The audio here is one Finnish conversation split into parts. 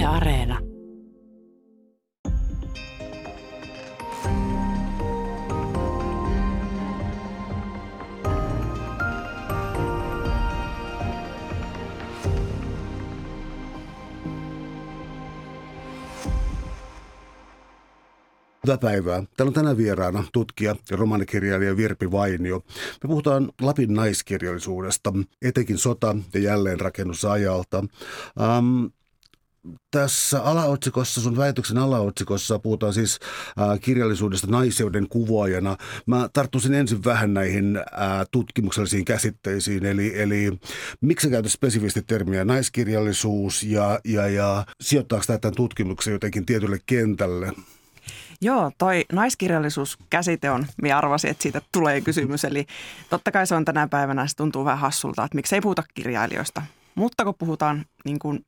Areena. Hyvää päivää. Täällä on tänään vieraana tutkija ja romaanikirjailija Virpi Vainio. Me puhutaan Lapin naiskirjallisuudesta, etenkin sota- ja jälleenrakennusajalta. Tässä alaotsikossa, sun väitöksen alaotsikossa puhutaan siis kirjallisuudesta naiseuden kuvaajana. Mä tarttuisin ensin vähän näihin tutkimuksellisiin käsitteisiin, eli miksi sä käytät spesifisti termiä naiskirjallisuus ja sijoittaako tämä tämän tutkimuksen jotenkin tietylle kentälle? Joo, toi naiskirjallisuuskäsite on, minä arvasin, että siitä tulee kysymys. Eli totta kai se on tänä päivänä, se tuntuu vähän hassulta, että miksi ei puhuta kirjailijoista. Mutta kun puhutaan niin kuin,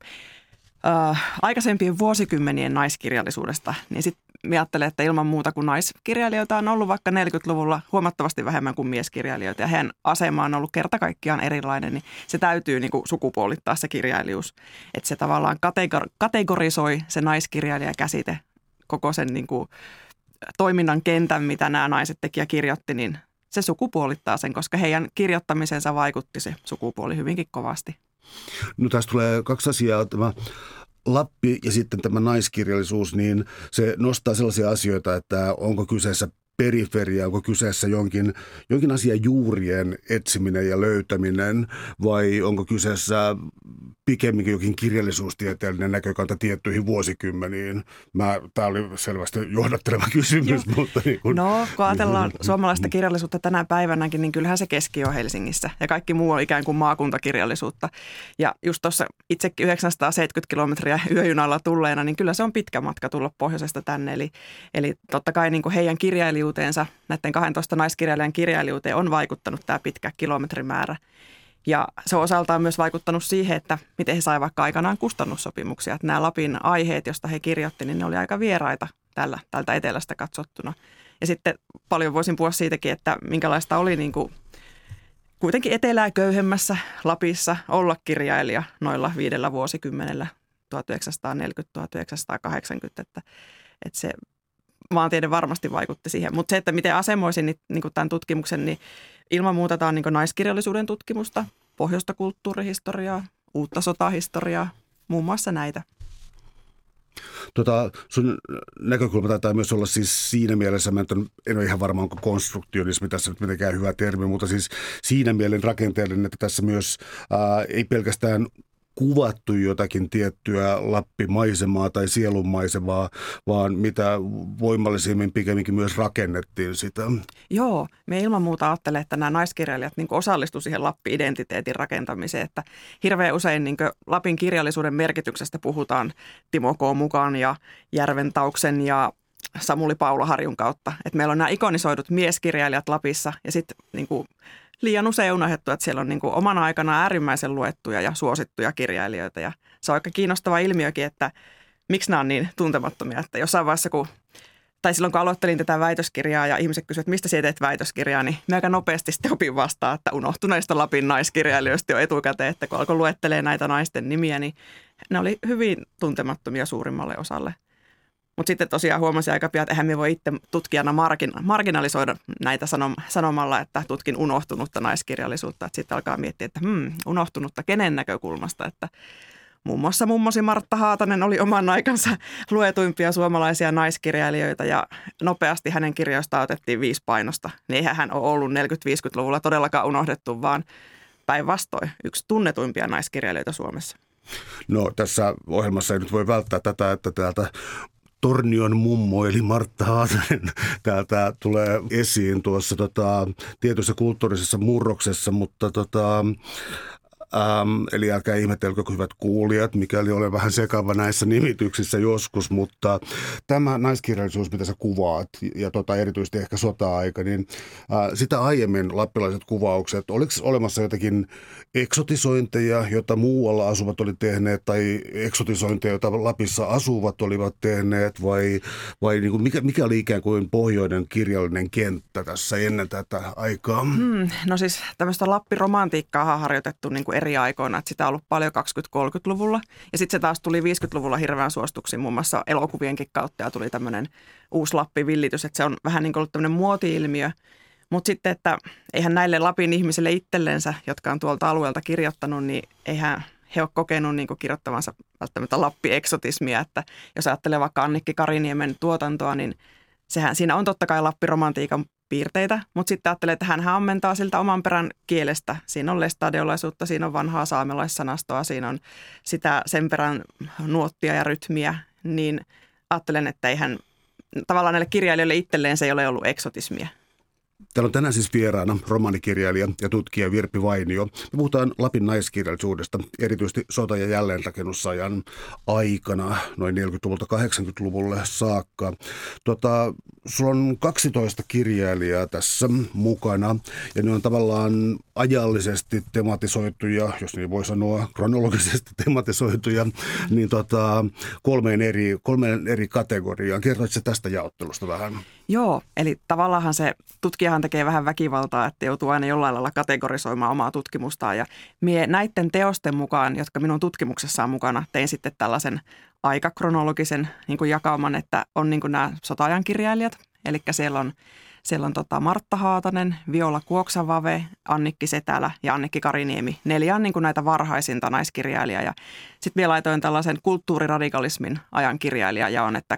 aikaisempien vuosikymmenien naiskirjallisuudesta, niin sitten ajattelen, että ilman muuta kuin naiskirjailijoita on ollut vaikka 40-luvulla huomattavasti vähemmän kuin mieskirjailijoita. Ja heidän asema on ollut kerta kaikkiaan erilainen, niin se täytyy niin kuin sukupuolittaa se kirjailijuus. Että se tavallaan kategorisoi se naiskirjailijakäsite koko sen niin kuin toiminnan kentän, mitä nämä naiset teki ja kirjoitti, niin se sukupuolittaa sen, koska heidän kirjoittamisensa vaikutti se sukupuoli hyvinkin kovasti. No tässä tulee kaksi asiaa, tämä Lappi ja sitten tämä naiskirjallisuus, niin se nostaa sellaisia asioita, että onko kyseessä periferia, onko kyseessä jonkin asian juurien etsiminen ja löytäminen vai onko kyseessä pikemminkin jokin kirjallisuustieteellinen näkökanta tiettyihin vuosikymmeniin. Tämä oli selvästi johdatteleva kysymys. Mutta niin kun, no, kun ajatellaan suomalaista kirjallisuutta tänä päivänäkin, niin kyllähän se keski on Helsingissä ja kaikki muu on ikään kuin maakuntakirjallisuutta. Ja just tuossa itsekin 970 kilometriä yöjunalla tulleena, niin kyllä se on pitkä matka tulla pohjoisesta tänne. Eli totta kai niin kuin heidän kirjailijuuteensa, näiden 12 naiskirjailijan kirjailijuuteen on vaikuttanut tämä pitkä kilometrimäärä. Ja se on osaltaan myös vaikuttanut siihen, että miten he saivat vaikka aikanaan kustannussopimuksia. Että nämä Lapin aiheet, joista he kirjoitti, niin ne oli aika vieraita tältä etelästä katsottuna. Ja sitten paljon voisin puhua siitäkin, että minkälaista oli niin kuin kuitenkin etelää köyhemmässä Lapissa olla kirjailija noilla 5 vuosikymmenellä 1940-1980. Että se maantiede varmasti vaikutti siihen. Mutta se, että miten asemoisin niin tämän tutkimuksen, niin ilman muuta tämä on niin naiskirjallisuuden tutkimusta, pohjoista kulttuurihistoriaa, uutta sotahistoriaa, muun muassa näitä. Sun näkökulma taitaa myös olla siis siinä mielessä, mä en ole ihan varma, onko konstruktionismi tässä nyt mitenkään hyvä termi, mutta siis siinä mielen rakenteellinen, että tässä myös ei pelkästään kuvattu jotakin tiettyä Lappimaisemaa tai sielunmaisemaa, vaan mitä voimallisimmin pikemminkin myös rakennettiin sitä. Joo, me ilman muuta ajattelen, että nämä naiskirjailijat niin osallistuivat siihen Lappi-identiteetin rakentamiseen, että hirveän usein niin Lapin kirjallisuuden merkityksestä puhutaan Timo K. Mukan ja Järventauksen ja Samuli Paulaharjun kautta. Että meillä on nämä ikonisoidut mieskirjailijat Lapissa ja sitten niin liian usein unohdettu, että siellä on niin kuin omana aikana äärimmäisen luettuja ja suosittuja kirjailijoita. Ja se on aika kiinnostava ilmiökin, että miksi nämä on niin tuntemattomia. Että jossain vaiheessa, silloin kun aloittelin tätä väitöskirjaa ja ihmiset kysyivät, että mistä sinä teet väitöskirjaa, niin mä aika nopeasti sitten opin vastaan, että unohtuneista Lapin naiskirjailijoista jo etukäteen, että kun alkoi luettelemaan näitä naisten nimiä, niin ne oli hyvin tuntemattomia suurimmalle osalle. Mutta sitten tosiaan huomasin aika pian, että eihän me voi itse tutkijana marginalisoida näitä sanomalla, että tutkin unohtunutta naiskirjallisuutta. Että sitten alkaa miettiä, että unohtunutta kenen näkökulmasta. Että muun muassa mummosi Martta Haatanen oli oman aikansa luetuimpia suomalaisia naiskirjailijoita ja nopeasti hänen kirjoistaan otettiin 5 painosta. Niin eihän hän ole ollut 40-50-luvulla todellakaan unohdettu, vaan päinvastoin yksi tunnetuimpia naiskirjailijoita Suomessa. No tässä ohjelmassa ei nyt voi välttää tätä, että täältä Tornion mummo eli Martta Haatanen täältä tulee esiin tuossa tietyssä kulttuurisessa murroksessa, mutta eli älkää ihmetelkö hyvät kuulijat, mikäli olen vähän sekava näissä nimityksissä joskus, mutta tämä naiskirjallisuus, mitä sä kuvaat, ja erityisesti ehkä sota-aika, niin sitä aiemmin lappilaiset kuvaukset, oliko olemassa jotakin eksotisointeja, joita muualla asuvat oli tehneet, tai eksotisointeja, joita Lapissa asuvat olivat tehneet, vai niin kuin mikä oli ikään kuin pohjoinen kirjallinen kenttä tässä ennen tätä aikaa? No siis tämmöistä Lappi-romantiikkaa on harjoitettu niin kuin eri aikoina. Että sitä on ollut paljon 20-30-luvulla. Ja sitten se taas tuli 50-luvulla hirveän suosituksiin muun muassa elokuvienkin kautta ja tuli tämmöinen uusi Lappi-villitys. Että se on vähän niin kuin ollut tämmöinen muoti-ilmiö. Mutta sitten, että eihän näille Lapin ihmisille itsellensä, jotka on tuolta alueelta kirjoittanut, niin eihän he ole kokenut niin kuin kirjoittavansa välttämättä Lappi-eksotismia. Että jos ajattelee vaikka Annikki Kariniemen tuotantoa, niin sehän siinä on totta kai Lappi-romantiikan piirteitä, mutta sitten ajattelee, että hän ammentaa siltä oman perän kielestä. Siinä on lestadiolaisuutta, siinä on vanhaa saamelaissanastoa, siinä on sitä sen perän nuottia ja rytmiä, niin ajattelen, että eihän tavallaan näille kirjailijoille itselleen se ei ole ollut eksotismia. Täällä on tänään siis vieraana romaanikirjailija ja tutkija Virpi Vainio. Me puhutaan Lapin naiskirjallisuudesta, erityisesti sota- ja jälleenrakennusajan aikana, noin 40-luvulta 80-luvulle saakka. Sulla on 12 kirjailijaa tässä mukana, ja ne on tavallaan ajallisesti tematisoituja, jos niin voi sanoa, kronologisesti tematisoituja, niin kolmeen eri kategoriaan. Kertoitko tästä jaottelusta vähän? Joo, eli tavallaan se tutkijahan tekee vähän väkivaltaa, että joutuu aina jollain lailla kategorisoimaan omaa tutkimustaan. Ja mie näiden teosten mukaan, jotka minun tutkimuksessa on mukana, tein sitten tällaisen aikakronologisen niin kuin jakauman, että on niin kuin nämä sota-ajan kirjailijat. Eli siellä on Martta Haatanen, Viola Kuoksavave, Annikki Setälä ja Annikki Kariniemi. 4 on niin kuin näitä varhaisinta naiskirjailijaa. Ja sitten vielä laitoin tällaisen kulttuuriradikalismin ajan kirjailijajaon, että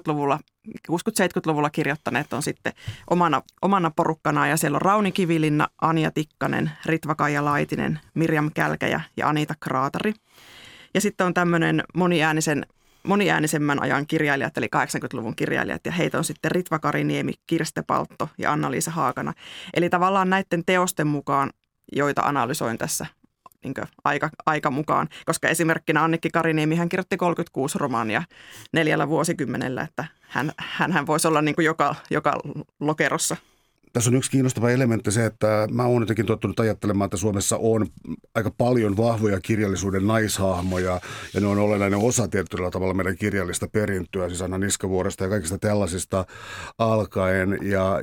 60-70-luvulla kirjoittaneet on sitten omana porukkanaan. Ja siellä on Rauni Kivilinna, Anja Tikkanen, Ritva-Kaija Laitinen, Mirjam Kälkäjä ja Anita Kraatari. Ja sitten on tämmöinen moniäänisemmän ajan kirjailijat, eli 80-luvun kirjailijat, ja heitä on sitten Ritva Kariniemi, Kirste Paltto ja Anna-Liisa Haakana. Eli tavallaan näiden teosten mukaan, joita analysoin tässä niin aika mukaan, koska esimerkkinä Annikki Kariniemi, hän kirjoitti 36 romaania 4 vuosikymmenellä, että hän voisi olla niin kuin joka lokerossa. Tässä on yksi kiinnostava elementti se, että mä oon jotenkin tottunut ajattelemaan, että Suomessa on aika paljon vahvoja kirjallisuuden naishahmoja ja ne on olennainen osa tietyllä tavalla meidän kirjallista perintöä, siis Anna Niskavuoresta ja kaikista tällaisista alkaen.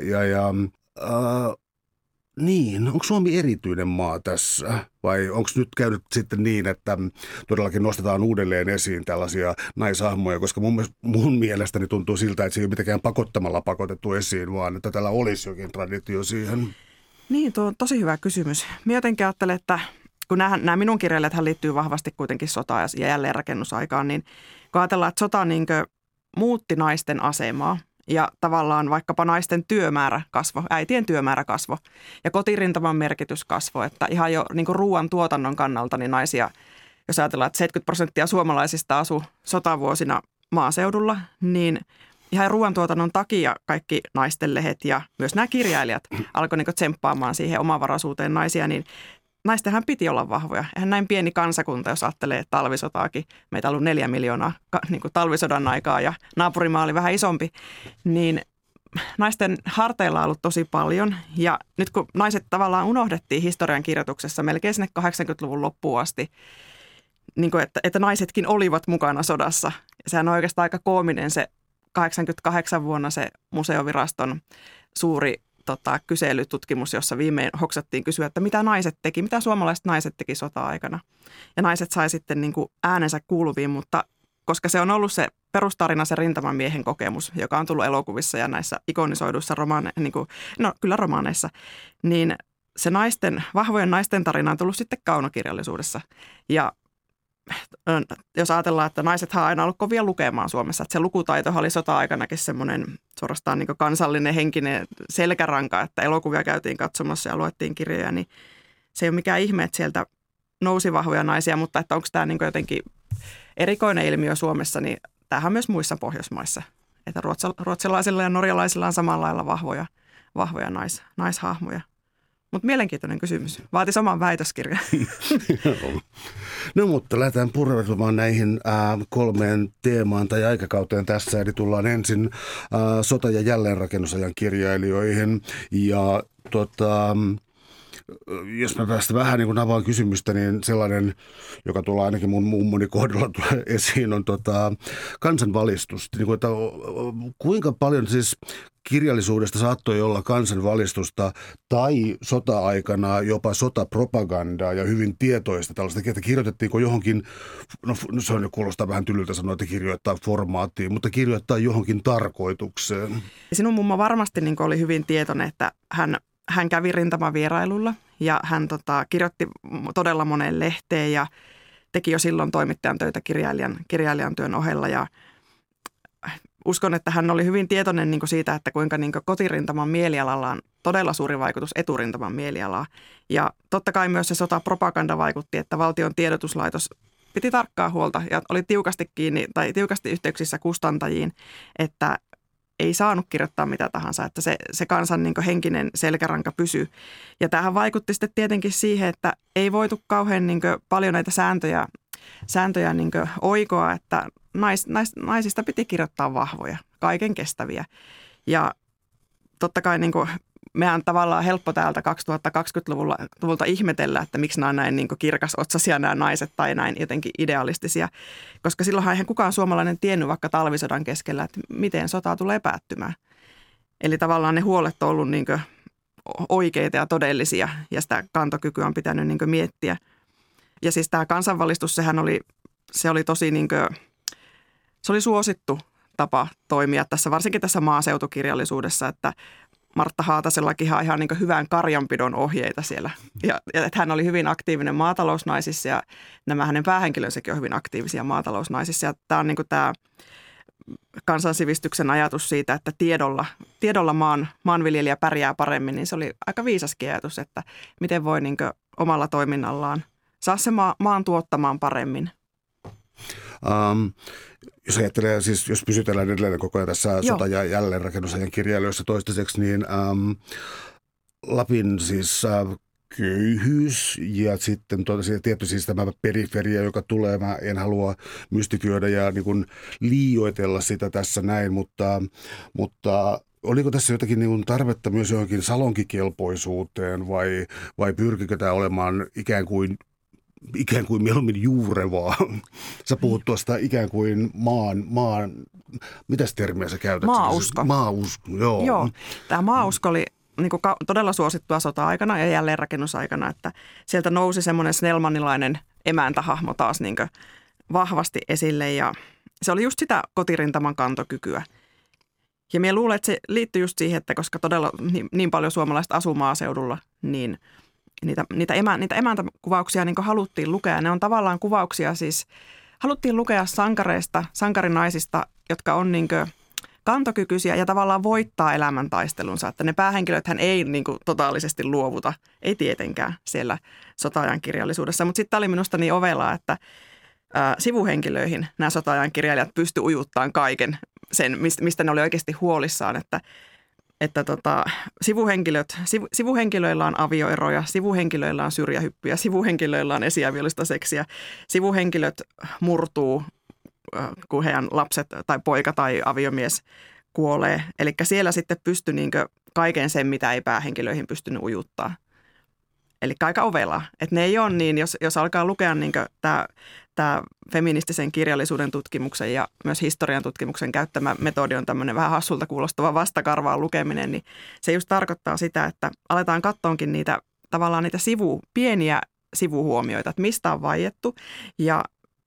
Niin, onko Suomi erityinen maa tässä vai onko nyt käynyt sitten niin, että todellakin nostetaan uudelleen esiin tällaisia naishahmoja, koska mun mielestäni tuntuu siltä, että se ei ole mitenkään pakottamalla pakotettu esiin, vaan että tällä olisi jokin traditio siihen. Niin, tuo on tosi hyvä kysymys. Minä jotenkin ajattelen, että kun nämä minun kirjailijathan liittyy vahvasti kuitenkin sotaan ja jälleenrakennusaikaan, niin kun ajatellaan, että sota muutti naisten asemaa, ja tavallaan vaikkapa naisten työmäärä kasvoi, äitien työmäärä kasvoi ja kotirintaman merkitys kasvoi. Että ihan jo niin kuin ruoan tuotannon kannalta niin naisia, jos ajatellaan, että 70% suomalaisista asui sotavuosina maaseudulla, niin ihan ruoantuotannon takia kaikki naistenlehet ja myös nämä kirjailijat alkoi niin kuin tsemppaamaan siihen omavaraisuuteen naisia, niin naistenhan piti olla vahvoja. Eihän näin pieni kansakunta, jos ajattelee talvisotaakin, meitä on ollut 4 miljoonaa niin kuin talvisodan aikaa ja naapurimaa oli vähän isompi, niin naisten harteilla on ollut tosi paljon. Ja nyt kun naiset tavallaan unohdettiin historian kirjoituksessa melkein sinne 80-luvun loppuun asti, niin kuin että naisetkin olivat mukana sodassa. Sehän on oikeastaan aika koominen se 88 vuonna se museoviraston suuri kyselytutkimus, jossa viimein hoksattiin kysyä, että mitä naiset teki, mitä suomalaiset naiset teki sota-aikana. Ja naiset sai sitten niin kuin äänensä kuuluviin, mutta koska se on ollut se perustarina, se rintamamiehen kokemus, joka on tullut elokuvissa ja näissä ikonisoiduissa romaaneissa, niin se vahvojen naisten tarina on tullut sitten kaunokirjallisuudessa. Ja jos ajatellaan, että naisethan on aina ollut kovia lukemaan Suomessa, että se lukutaitohan oli sota-aikanakin semmoinen suorastaan niin kuin kansallinen henkinen selkäranka, että elokuvia käytiin katsomassa ja luettiin kirjoja, niin se ei ole mikään ihme, että sieltä nousi vahvoja naisia, mutta että onko tämä niin kuin jotenkin erikoinen ilmiö Suomessa, niin tämähän on myös muissa Pohjoismaissa, että ruotsalaisilla ja norjalaisilla on samalla lailla vahvoja naishahmoja. Mutta mielenkiintoinen kysymys. Vaatisi oman väitöskirjan. No mutta lähdetään pureutumaan näihin 3 teemaan tai aikakauteen tässä. Eli tullaan ensin sota- ja jälleenrakennusajan kirjailijoihin. Ja jos mä tästä vähän niin kuin avaan kysymystä, niin sellainen, joka tulee ainakin mun mummoni kohdalla tulee esiin, on kansanvalistus. Niin kuin, että kuinka paljon siis kirjallisuudesta saattoi olla kansanvalistusta tai sota-aikana jopa sotapropagandaa ja hyvin tietoista tällaista, että kirjoitettiinko johonkin, no se on jo kuulostaa vähän tylyltä sanoa, että kirjoittaa formaattiin, mutta kirjoittaa johonkin tarkoitukseen. Sinun mummo varmasti niin oli hyvin tietoinen, että hän kävi rintamavierailulla ja hän kirjoitti todella moneen lehteen ja teki jo silloin toimittajan töitä kirjailijan työn ohella ja uskon, että hän oli hyvin tietoinen niin siitä, että kuinka niin kotirintaman mielialalla on todella suuri vaikutus eturintaman mielialaa. Ja totta kai myös se sotapropaganda vaikutti, että valtion tiedotuslaitos piti tarkkaa huolta ja oli tiukasti kiinni tai tiukasti yhteyksissä kustantajiin, että ei saanut kirjoittaa mitä tahansa, että se kansan niin henkinen selkäranka pysyy. Ja tämähän vaikutti sitten tietenkin siihen, että ei voitu kauhean niin paljon näitä sääntöjä niin oikoa, että naisista piti kirjoittaa vahvoja, kaiken kestäviä. Ja totta kai niin mehän tavallaan helppo täältä 2020-luvulta ihmetellä, että miksi nämä on näin niin kirkasotsaisia nämä naiset tai näin jotenkin idealistisia. Koska silloinhan eihän kukaan suomalainen tiennyt vaikka talvisodan keskellä, että miten sota tulee päättymään. Eli tavallaan ne huolet on ollut niin oikeita ja todellisia ja sitä kantokykyä on pitänyt niin miettiä. Ja siis tämä kansanvalistus, se oli tosi se oli suosittu tapa toimia tässä, varsinkin tässä maaseutukirjallisuudessa, että Martta Haatasellakin ihan niin hyvän karjanpidon ohjeita siellä. Ja että hän oli hyvin aktiivinen maatalousnaisissa ja nämä hänen päähenkilönsäkin on hyvin aktiivisia maatalousnaisissa. Ja tämä on niin tämä kansansivistyksen ajatus siitä, että tiedolla maanviljelijä pärjää paremmin, niin se oli aika viisaskin ajatus, että miten voi niin omalla toiminnallaan saa se maan tuottamaan paremmin. Jos ajattelee, siis jos pysytellään edelleen koko ajan tässä sota- ja jälleenrakennusajan kirjailijoissa toistaiseksi, niin Lapin siis köyhyys ja sitten tietty siis tämä periferia, joka tulee, mä en halua mystifioida ja niin kuin liioitella sitä tässä näin, mutta oliko tässä jotakin niin kuin tarvetta myös johonkin salonkikelpoisuuteen vai pyrkikö tämä olemaan ikään kuin mieluummin juurevaa? Sä puhut tuosta ikään kuin maan mitäs termiä sä käytät? Maausko. Maausko, joo. Joo, tämä maausko oli niin kuin todella suosittua sota-aikana ja jälleenrakennusaikana, että sieltä nousi semmoinen snellmanilainen emäntahahmo taas niin kuin vahvasti esille ja se oli just sitä kotirintaman kantokykyä. Ja minä luulen, että se liittyy just siihen, että koska todella niin paljon suomalaiset asuu maaseudulla, niin niitä emäntäkuvauksia niin haluttiin lukea. Ne on tavallaan kuvauksia siis, haluttiin lukea sankareista, sankarinaisista, jotka on niin kantokykyisiä ja tavallaan voittaa elämäntaistelunsa. Että ne päähenkilöthän ei niin totaalisesti luovuta, ei tietenkään siellä sota-ajan kirjallisuudessa. Mutta sitten oli minusta niin ovelaa, että sivuhenkilöihin nämä sota-ajan kirjailijat pysty ujuttamaan kaiken sen, mistä ne oli oikeasti huolissaan, että sivuhenkilöillä on avioeroja, sivuhenkilöillä on syrjähyppyjä, sivuhenkilöillä on esiaviollista seksiä, sivuhenkilöt murtuu, kun heidän lapset tai poika tai aviomies kuolee. Eli siellä sitten pystyi kaiken sen, mitä ei päähenkilöihin pystynyt ujuttaa. Eli aika ovelaa. Että ne ei ole niin, jos alkaa lukea tämä feministisen kirjallisuuden tutkimuksen ja myös historian tutkimuksen käyttämä metodi on tämmöinen vähän hassulta kuulostava vastakarvaan lukeminen, niin se just tarkoittaa sitä, että aletaan katsoakin niitä pieniä sivuhuomioita, että mistä on vaiettu ja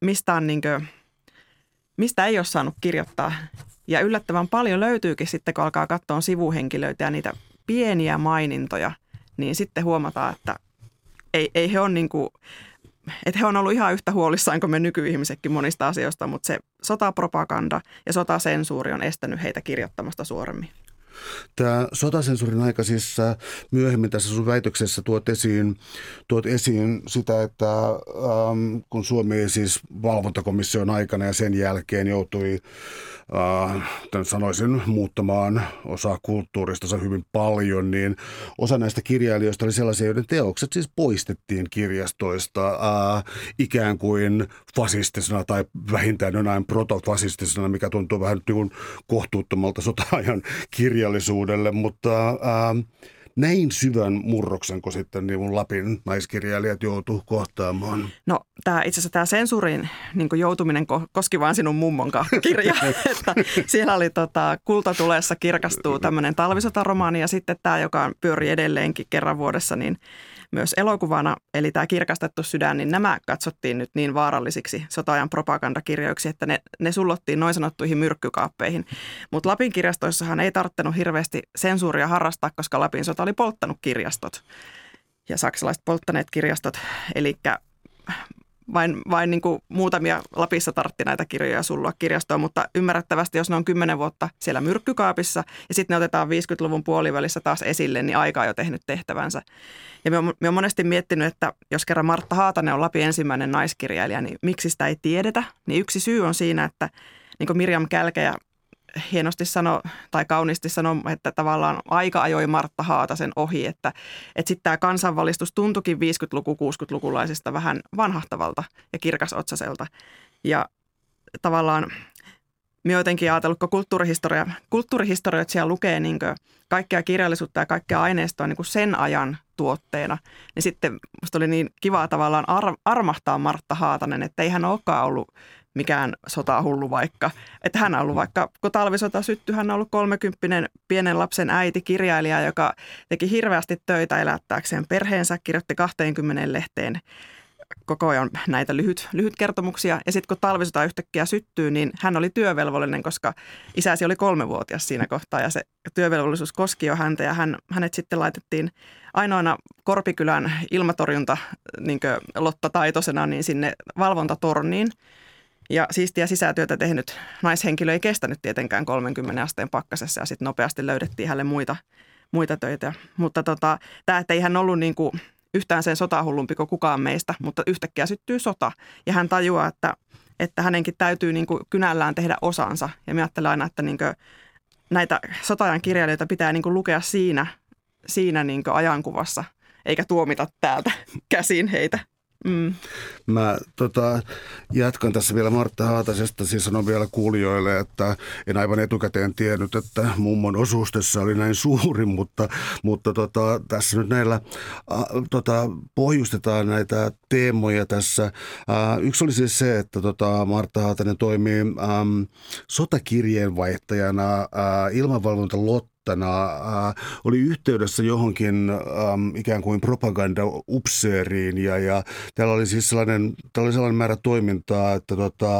mistä ei ole saanut kirjoittaa. Ja yllättävän paljon löytyykin sitten, kun alkaa katsoa sivuhenkilöitä ja niitä pieniä mainintoja, niin sitten huomataan, että ei he on että he on ollut ihan yhtä huolissaan kuin me nykyihmisetkin monista asioista, mutta se sotapropaganda ja sotasensuuri on estänyt heitä kirjoittamasta suoremmin. Tämä sotasensuurin aika siis myöhemmin tässä sun väitöksessä tuot esiin sitä, että kun Suomi siis valvontakomission aikana ja sen jälkeen joutui sanoisin muuttamaan osaa kulttuurista hyvin paljon, niin osa näistä kirjailijoista oli sellaisia, joiden teokset siis poistettiin kirjastoista ikään kuin fasistisena tai vähintään jonain protofasistisena, mikä tuntuu vähän niin kuin kohtuuttomalta sota-ajan kirjallisuudelle, mutta näin syvän murroksen, kun sitten niin Lapin naiskirjailijat joutuu kohtaamaan? No itse asiassa tämä sensuuriin niin joutuminen koski vaan sinun mummon kirja. Että siellä oli Kultatulessa kirkastuu tämmöinen talvisotaromaani ja sitten tämä, joka pyörii edelleenkin kerran vuodessa, niin myös elokuvana, eli tämä Kirkastettu sydän, niin nämä katsottiin nyt niin vaarallisiksi sota-ajan propagandakirjoiksi, että ne sullottiin noin sanottuihin myrkkykaappeihin. Mutta Lapin kirjastoissahan ei tarvittanut hirveästi sensuuria harrastaa, koska Lapin sota oli polttanut kirjastot ja saksalaiset polttaneet kirjastot, eli vain niin kuin muutamia Lapissa tartti näitä kirjoja sulloa kirjastoon, mutta ymmärrettävästi, jos ne on 10 vuotta siellä myrkkykaapissa ja sitten ne otetaan 50-luvun puolivälissä taas esille, niin aika on jo tehnyt tehtävänsä. Ja me on monesti miettinyt, että jos kerran Martta Haatanen on Lapin ensimmäinen naiskirjailija, niin miksi sitä ei tiedetä? Niin yksi syy on siinä, että niin kuin Mirjam Kälkejä hienosti sanoi tai kauniisti sanoi, että tavallaan aika ajoi Martta Haatasen ohi, että sitten tämä kansanvalistus tuntuikin 50-luku, 60-lukulaisista vähän vanhahtavalta ja kirkasotsaiselta. Ja tavallaan minä jotenkin ajatellut, kun kulttuurihistorioitsija lukee niin kaikkea kirjallisuutta ja kaikkea aineistoa niin sen ajan tuotteena, niin sitten musta oli niin kivaa tavallaan armahtaa Martta Haatanen, että ei hän olekaan ollut mikään sotahullu vaikka. Että hän on ollut vaikka, kun talvisota syttyi, hän on ollut 30 pienen lapsen äiti, kirjailija, joka teki hirveästi töitä elättääkseen perheensä, kirjoitti 20 lehteen koko ajan näitä lyhytkertomuksia. Ja sitten kun talvisota yhtäkkiä syttyy, niin hän oli työvelvollinen, koska isäsi oli 3-vuotias siinä kohtaa ja se työvelvollisuus koski jo häntä ja hänet sitten laitettiin ainoana Korpikylän ilmatorjunta niin Lotta Taitosena niin sinne valvontatorniin. Ja siistiä sisätyötä tehnyt naishenkilö ei kestänyt tietenkään 30 asteen pakkasessa ja sitten nopeasti löydettiin hänelle muita töitä. Mutta tämä, että ei hän ollut niin kuin yhtään sen sotahullumpi kuin kukaan meistä, mutta yhtäkkiä syttyy sota ja hän tajuaa, että hänenkin täytyy niin kuin kynällään tehdä osansa. Ja minä ajattelen aina, että niin kuin näitä sota-ajan kirjailijoita pitää niin kuin lukea siinä niin kuin ajankuvassa, eikä tuomita täältä käsin heitä. Mä jatkan tässä vielä Martta Haatasesta, siis sanon vielä kuulijoille, että en aivan etukäteen tiennyt, että mummon osuus tässä oli näin suuri, mutta tässä nyt näillä pohjustetaan näitä teemoja tässä. Yksi oli siis se, että Martta Haatanen toimii sotakirjeenvaihtajana ilmavalvonta Lottana, oli yhteydessä johonkin ikään kuin propaganda-upseeriin ja täällä oli siis sellainen määrä toimintaa, että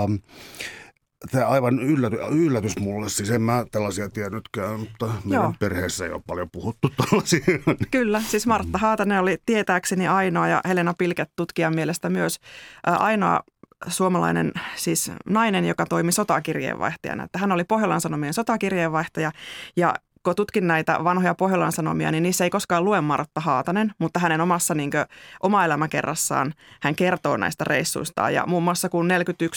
tämä aivan yllätys mulle, siis en mä tällaisia tiennytkään, mutta meidän perheessä ei ole paljon puhuttu tällaisia. Kyllä, siis Martta Haatanen oli tietääkseni ainoa ja Helena Pilket tutkijan mielestä myös ainoa suomalainen siis nainen, joka toimi sotakirjeenvaihtajana. Että hän oli Pohjolan Sanomien sotakirjeenvaihtaja ja kun tutkin näitä vanhoja Pohjolan Sanomia, niin niissä ei koskaan lue Martta Haatanen, mutta hänen omassa oma elämäkerrassaan hän kertoo näistä reissuistaan. Ja muun muassa kun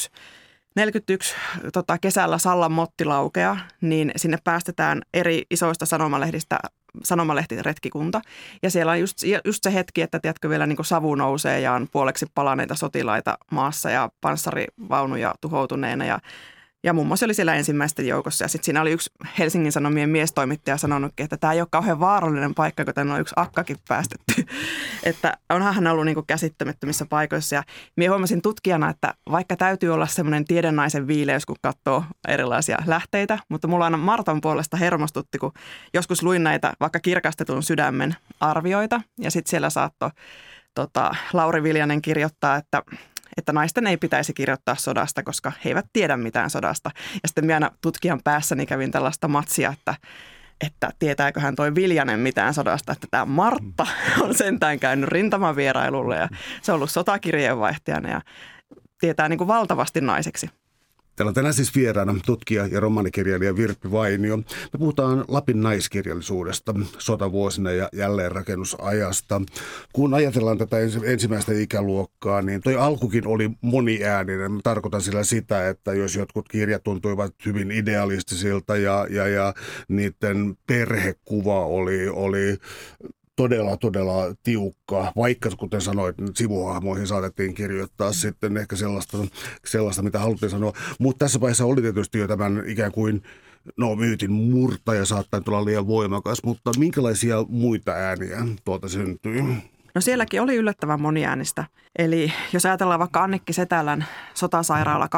41 kesällä Sallan motti laukeaa, niin sinne päästetään eri isoista sanomalehdistä sanomalehtiretkikunta. Ja siellä on just se hetki, että tiedätkö vielä niin kuin savu nousee ja on puoleksi palaneita sotilaita maassa ja panssarivaunuja tuhoutuneena ja muun muassa oli siellä ensimmäisten joukossa. Ja sitten siinä oli yksi Helsingin Sanomien miestoimittaja sanonutkin, että tämä ei ole kauhean vaarallinen paikka, kun tänne on yksi akkakin päästetty. Että onhan hän ollut niin kuin käsittämättömissä paikoissa. Ja minä huomasin tutkijana, että vaikka täytyy olla semmoinen tiedennaisen viileys, kun katsoo erilaisia lähteitä, mutta mulla aina Martan puolesta hermostutti, kun joskus luin näitä vaikka Kirkastetun sydämen arvioita. Ja sitten siellä saattoi Lauri Viljanen kirjoittaa, että naisten ei pitäisi kirjoittaa sodasta, koska he eivät tiedä mitään sodasta. Ja sitten minä aina tutkijan päässäni kävin tällaista matsia, että tietääköhän toi Viljanen mitään sodasta, että tämä Martta on sentään käynyt rintamavierailulle ja se on ollut sotakirjeenvaihtajana ja tietää niin kuin valtavasti naiseksi. Täällä on tänään siis vieraana tutkija ja romaanikirjailija Virpi Vainio. Me puhutaan Lapin naiskirjallisuudesta, sotavuosina ja jälleenrakennusajasta. Kun ajatellaan tätä ensimmäistä ikäluokkaa, niin toi alkukin oli moniääninen. Mä tarkoitan sillä sitä, että jos jotkut kirjat tuntuivat hyvin idealistisilta ja niiden perhekuva oli todella tiukka, vaikka kuten sanoit, sivuhahmoihin saatettiin kirjoittaa sitten ehkä sellaista mitä haluttiin sanoa. Mutta tässä vaiheessa oli tietysti jo tämän ikään kuin myytin murtaja saattaa tulla liian voimakas, mutta minkälaisia muita ääniä tuolta syntyi? No sielläkin oli yllättävän moniäänistä. Eli jos ajatellaan vaikka Annikki Setälän Sotasairaala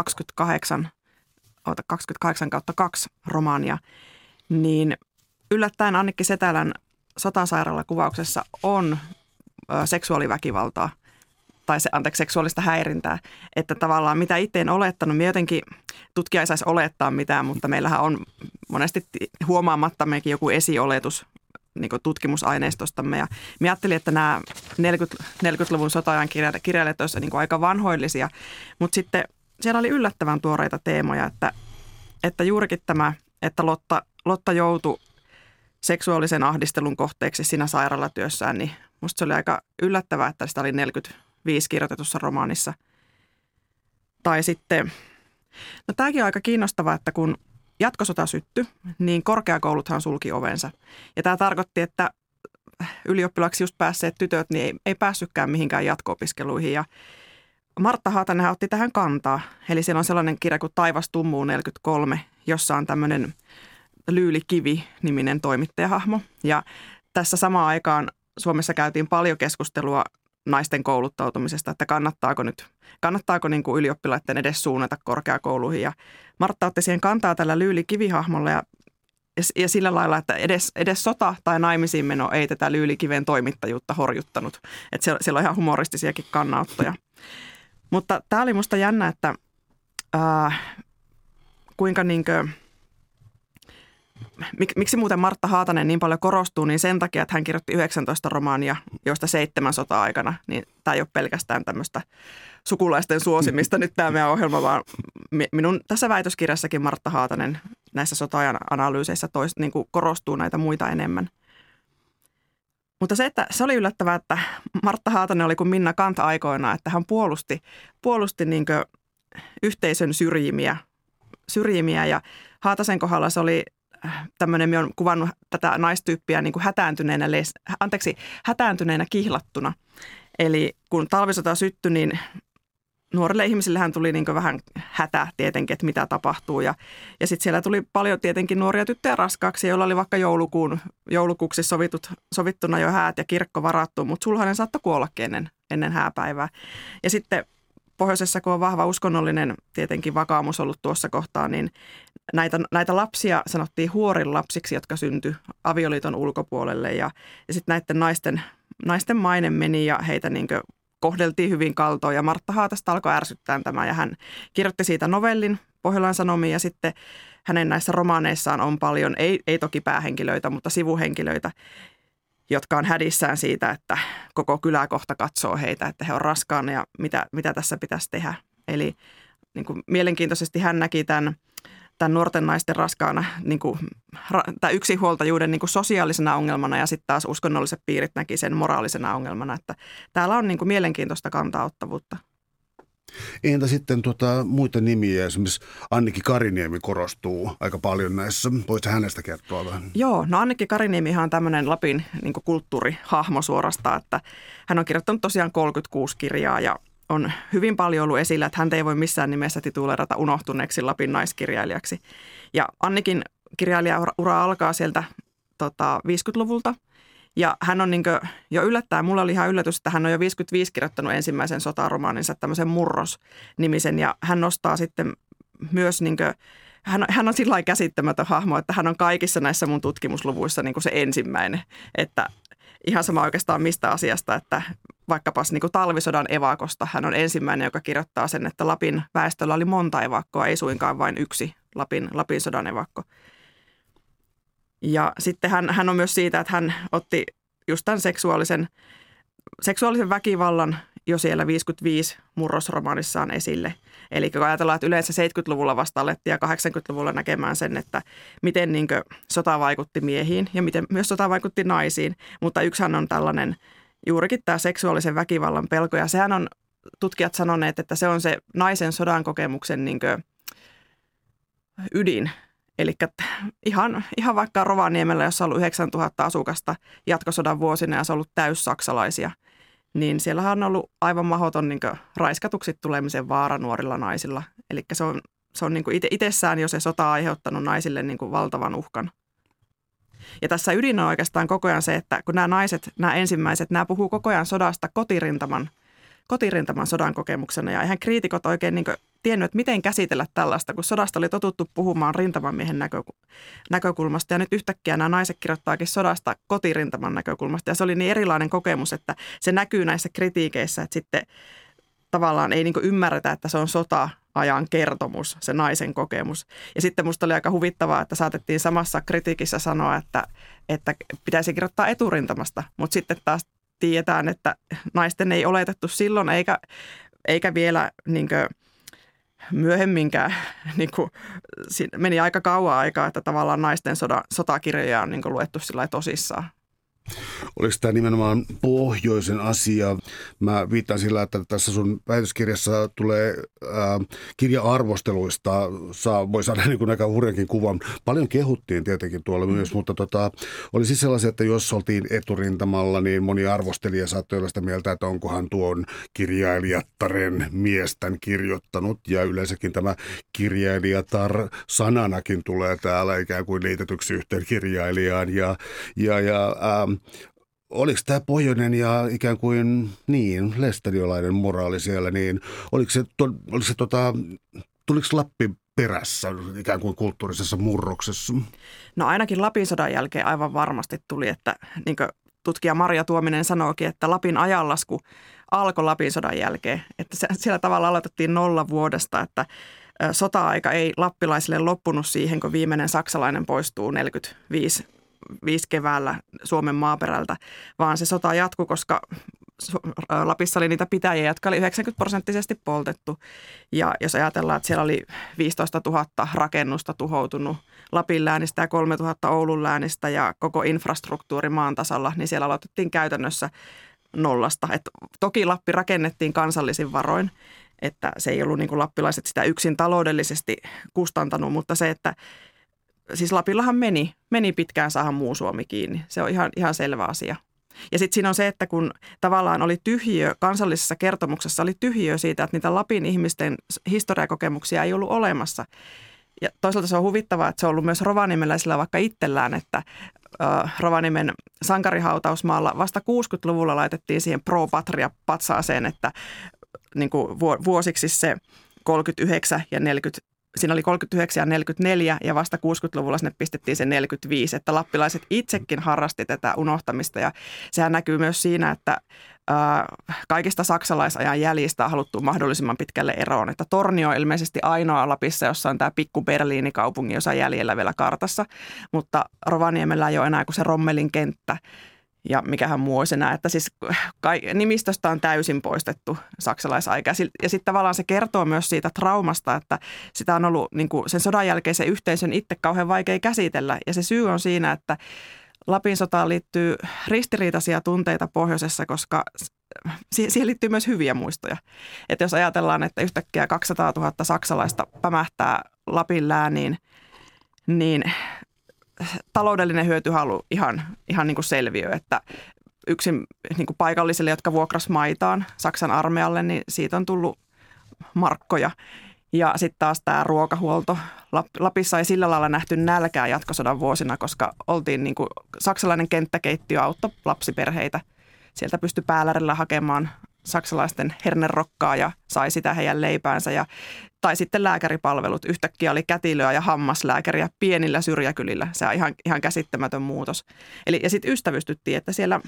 28/2 romaania, niin yllättäen Annikki Setälän Sotasairaala-kuvauksessa on seksuaaliväkivaltaa tai seksuaalista häirintää. Että tavallaan mitä itse en olettanut, me jotenkin tutkija ei saisi olettaa mitään, mutta meillähän on monesti huomaamattammekin joku esioletus niin kuin tutkimusaineistostamme. Ja minä ajattelin, että nämä 40-luvun sota-ajan kirjailijat olisivat niin kuin aika vanhoillisia, mutta sitten siellä oli yllättävän tuoreita teemoja, että juurikin tämä, että Lotta joutui seksuaalisen ahdistelun kohteeksi siinä sairaalatyössään, niin musta se oli aika yllättävää, että sitä oli 45 kirjoitetussa romaanissa. Tai sitten, no tämäkin on aika kiinnostavaa, että kun jatkosota syttyi, niin korkeakouluthan sulki ovensa. Ja tämä tarkoitti, että ylioppilaksi just päässeet tytöt niin ei päässytkään mihinkään jatko-opiskeluihin. Ja Martta Haatanen otti tähän kantaa. Eli siellä on sellainen kirja kuin Taivas tummuu 43, jossa on tämmöinen Lyyli Kivi-niminen toimittajahahmo. Ja tässä samaan aikaan Suomessa käytiin paljon keskustelua naisten kouluttautumisesta, että kannattaako niin kuin ylioppilaiden edes suunnata korkeakouluihin. Ja Martta otti siihen kantaa tällä Lyyli Kivi-hahmolla ja sillä lailla, että edes sota tai naimisiin meno ei tätä Lyyli Kiven toimittajuutta horjuttanut. Että siellä on ihan humoristisiakin kannanottoja. Mutta tämä oli musta jännä, että kuinka miksi muuten Martta Haatanen niin paljon korostuu, niin sen takia, että hän kirjoitti 19 romaania, joista 7 sota-aikana. Niin tämä ei ole pelkästään tämmöistä sukulaisten suosimista nyt tämä meidän ohjelma, vaan minun tässä väitöskirjassakin Martta Haatanen näissä sota-ajan analyyseissä niin kuin korostuu näitä muita enemmän. Mutta se oli yllättävää, että Martta Haatanen oli kuin Minna Kant aikoinaan, että hän puolusti niin kuin yhteisön syrjimiä ja Haatasen kohdalla se oli tämmöinen, minä olen kuvannut tätä naistyyppiä niin kuin hätääntyneenä kihlattuna. Eli kun talvisota syttyi, niin nuorille ihmisillehän tuli niin kuin vähän hätä tietenkin, että mitä tapahtuu. Ja sitten siellä tuli paljon tietenkin nuoria tyttöjä raskaaksi, joilla oli vaikka joulukuuksi sovittuna jo häät ja kirkko varattu, mutta sulhanen saattoi kuollakin ennen hääpäivää. Ja sitten pohjoisessa, kun on vahva uskonnollinen tietenkin vakaumus ollut tuossa kohtaa, niin näitä lapsia sanottiin huorin lapsiksi, jotka syntyi avioliiton ulkopuolelle. Ja sitten näiden naisten maine meni ja heitä niin kuin kohdeltiin hyvin kaltoon. Ja Martta Haatasta alkoi ärsyttää tämä ja hän kirjoitti siitä novellin Pohjolan Sanomiin. Ja sitten hänen näissä romaaneissaan on paljon, ei toki päähenkilöitä, mutta sivuhenkilöitä, jotka on hädissään siitä, että koko kylä kohta katsoo heitä, että he on raskaana ja mitä tässä pitäisi tehdä. Eli niin kuin mielenkiintoisesti hän näki tämän nuorten naisten raskaana niin kuin, tai yksinhuoltajuuden niin kuin sosiaalisena ongelmana ja sitten taas uskonnolliset piirit näki sen moraalisena ongelmana. Että täällä on niin kuin mielenkiintoista kantaottavuutta. Entä sitten muita nimiä? Esimerkiksi Annikki Kariniemi korostuu aika paljon näissä. Voitko hänestä kertoa vähän? Joo, no Annikki Kariniemihan on tämmöinen Lapin niin kuin kulttuurihahmo suorastaan, että hän on kirjoittanut tosiaan 36 kirjaa ja on hyvin paljon ollut esillä, että häntä ei voi missään nimessä tituleerata unohtuneeksi Lapin naiskirjailijaksi. Ja Annikin kirjailijaura alkaa sieltä 50-luvulta. Ja hän on jo yllättäen, mulla oli ihan yllätys, että hän on jo 55 kirjoittanut ensimmäisen sotaromaaninsa, tämmöisen Murros-nimisen. Ja hän nostaa sitten myös, hän on sillä lailla käsittämätön hahmo, että hän on kaikissa näissä mun tutkimusluvuissa se ensimmäinen. Että ihan sama oikeastaan mistä asiasta, että vaikkapa talvisodan evakosta hän on ensimmäinen, joka kirjoittaa sen, että Lapin väestöllä oli monta evakkoa, ei suinkaan vain yksi Lapin sodan evakko. Ja sitten hän on myös siitä, että hän otti just tämän seksuaalisen väkivallan jo siellä 55 murrosromaanissaan esille. Eli kun ajatellaan, että yleensä 70-luvulla vasta alettiin ja 80-luvulla näkemään sen, että miten sota vaikutti miehiin ja miten myös sota vaikutti naisiin. Mutta yksihän on tällainen juurikin tämä seksuaalisen väkivallan pelko ja sehän on tutkijat sanoneet, että se on se naisen sodan kokemuksen ydin. Eli ihan vaikka Rovaniemellä, jossa on ollut 9000 asukasta jatkosodan vuosina ja se on ollut täyssaksalaisia, niin siellähän on ollut aivan mahdoton raiskatuksi tulemisen vaara nuorilla naisilla. Eli se on se on niin kuin itsessään jo se sota aiheuttanut naisille niin kuin valtavan uhkan. Ja tässä ydin on oikeastaan koko ajan se, että kun nämä naiset, nämä ensimmäiset, nämä puhuu koko ajan sodasta kotirintaman sodan kokemuksena. Ja eihän kriitikot oikein niin kuin tiennyt, että miten käsitellä tällaista, kun sodasta oli totuttu puhumaan rintamamiehen näkökulmasta. Ja nyt yhtäkkiä nämä naiset kirjoittaakin sodasta kotirintaman näkökulmasta. Ja se oli niin erilainen kokemus, että se näkyy näissä kritiikeissä, että sitten tavallaan ei niin kuin ymmärretä, että se on sota-ajan kertomus, se naisen kokemus. Ja sitten musta oli aika huvittavaa, että saatettiin samassa kritiikissä sanoa, että pitäisi kirjoittaa eturintamasta, mutta sitten taas tiedetään, että naisten ei oletettu silloin eikä vielä niin kuin myöhemminkään, niin kuin, meni aika kauan aikaa, että tavallaan naisten sotakirjoja on niin kuin luettu sillä tosissaan. Oliko tämä nimenomaan pohjoisen asia? Mä viittaan sillä, että tässä sun väitöskirjassa tulee kirja-arvosteluista, voi saada niin kuin aika hurjankin kuvan. Paljon kehuttiin tietenkin tuolla myös, mutta oli siis sellaisia, että jos oltiin eturintamalla, niin moni arvostelija saattoi olla sitä mieltä, että onkohan tuon kirjailijattaren miestän kirjoittanut. Ja yleensäkin tämä kirjailijatar sananakin tulee täällä ikään kuin liitetyksi yhteen kirjailijaan oliko tämä pohjoinen ja ikään kuin lestadiolainen moraali siellä, niin tuliko Lappi perässä ikään kuin kulttuurisessa murroksessa? No ainakin Lapin sodan jälkeen aivan varmasti tuli, että niin kuin tutkija Marja Tuominen sanookin, että Lapin ajanlasku alkoi Lapin sodan jälkeen. Että siellä tavalla aloitettiin 0 vuodesta, että sota-aika ei lappilaisille loppunut siihen, kun viimeinen saksalainen poistuu 45 keväällä Suomen maaperältä, vaan se sota jatkui, koska Lapissa oli niitä pitäjiä, jotka oli 90% poltettu. Ja jos ajatellaan, että siellä oli 15 000 rakennusta tuhoutunut Lapin läänistä ja 3 000 Oulun läänistä ja koko infrastruktuuri maan tasalla, niin siellä aloitettiin käytännössä nollasta. Et toki Lappi rakennettiin kansallisin varoin, että se ei ollut niin kuin lappilaiset sitä yksin taloudellisesti kustantanut, mutta se, että siis Lapillahan meni pitkään saada muu Suomi kiinni. Se on ihan selvä asia. Ja sitten siinä on se, että kun tavallaan oli tyhjiö, kansallisessa kertomuksessa oli tyhjiö siitä, että niitä Lapin ihmisten historiakokemuksia ei ollut olemassa. Ja toisaalta se on huvittavaa, että se on ollut myös rovaniemeläisillä vaikka itsellään, että Rovaniemen sankarihautausmaalla vasta 60-luvulla laitettiin siihen pro-patria-patsaaseen, että niin kuin vuosiksi se 39 ja 40. Siinä oli 39 ja 44 ja vasta 60-luvulla sinne pistettiin se 45, että lappilaiset itsekin harrasti tätä unohtamista ja sehän näkyy myös siinä, että kaikista saksalaisajan jäljistä on haluttu mahdollisimman pitkälle eroon, että Tornio on ilmeisesti ainoa Lapissa, jossa on tämä pikku Berliini-kaupungin osa jäljellä vielä kartassa, mutta Rovaniemellä ei ole enää kuin se Rommelin kenttä. Ja mikähän muu olisi enää, että siis nimistöstä on täysin poistettu saksalaisaika. Ja sitten tavallaan se kertoo myös siitä traumasta, että sitä on ollut niin kuin sen sodan jälkeisen yhteisön itse kauhean vaikea käsitellä. Ja se syy on siinä, että Lapin sotaan liittyy ristiriitaisia tunteita pohjoisessa, koska siihen liittyy myös hyviä muistoja. Että jos ajatellaan, että yhtäkkiä 200 000 saksalaista pämähtää Lapin lääniin, niin taloudellinen hyötyhalu ihan niin kuin selviö, että yksin niin kuin paikallisille, jotka vuokras maitaan Saksan armeijalle, niin siitä on tullut markkoja. Ja sitten taas tämä ruokahuolto. Lapissa ei sillä lailla nähty nälkää jatkosodan vuosina, koska oltiin niin kuin saksalainen kenttäkeittiö auttoi lapsiperheitä. Sieltä pystyi päälärillä hakemaan saksalaisten hernerokkaa ja sai sitä heidän leipäänsä. Tai sitten lääkäripalvelut. Yhtäkkiä oli kätilöä ja hammaslääkäriä pienillä syrjäkylillä. Se on ihan käsittämätön muutos. Ja sitten ystävystyttiin, että siellä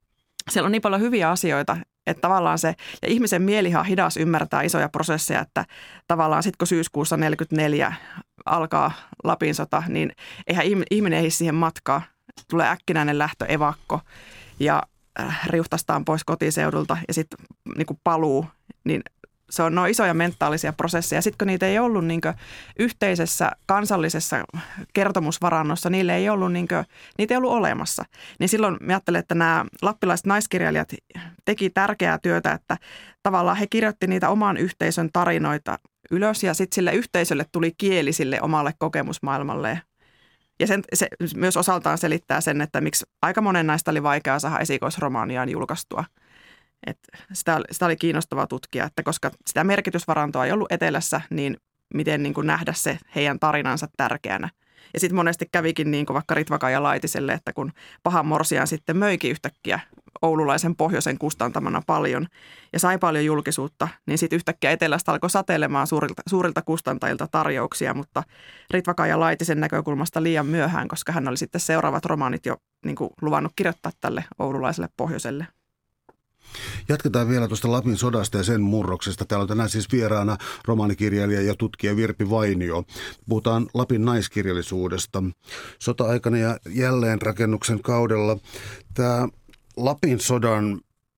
on niin paljon hyviä asioita, että tavallaan se, ja ihmisen mielihan on hidas ymmärtää isoja prosesseja, että tavallaan sitten kun syyskuussa 1944 alkaa Lapin sota, niin eihän ihminen ehdi siihen matkaan. Tulee äkkinäinen lähtöevakko ja riuhtastaan pois kotiseudulta ja sitten niin kuin paluu, niin se on isoja mentaalisia prosesseja. Sitten kun niitä ei ollut niin kuin yhteisessä kansallisessa kertomusvarannossa, niitä ei ollut olemassa. Niin silloin mä ajattelen, että nämä lappilaiset naiskirjailijat teki tärkeää työtä, että tavallaan he kirjoitti niitä oman yhteisön tarinoita ylös ja sitten sille yhteisölle tuli kieli sille omalle kokemusmaailmalleen. Ja se myös osaltaan selittää sen, että miksi aika monen näistä oli vaikea saada esikoisromaaniaan julkaistua. Sitä oli kiinnostavaa tutkia, että koska sitä merkitysvarantoa ei ollut etelässä, niin miten niin kuin nähdä se heidän tarinansa tärkeänä. Ja sitten monesti kävikin niin kuin vaikka Ritvakan Laitiselle, että kun pahan morsian sitten möikin yhtäkkiä oululaisen pohjoisen kustantamana paljon ja sai paljon julkisuutta, niin sitten yhtäkkiä etelästä alkoi satelemaan suurilta kustantajilta tarjouksia, mutta Ritvakan ja Laitisen näkökulmasta liian myöhään, koska hän oli sitten seuraavat romaanit jo niin kuin luvannut kirjoittaa tälle oululaiselle pohjoiselle. Jatketaan vielä tuosta Lapin sodasta ja sen murroksesta. Täällä on tänään siis vieraana romaanikirjailija ja tutkija Virpi Vainio. Puhutaan Lapin naiskirjallisuudesta. Sota-aikana ja jälleenrakennuksen kaudella tämä Lapin sodan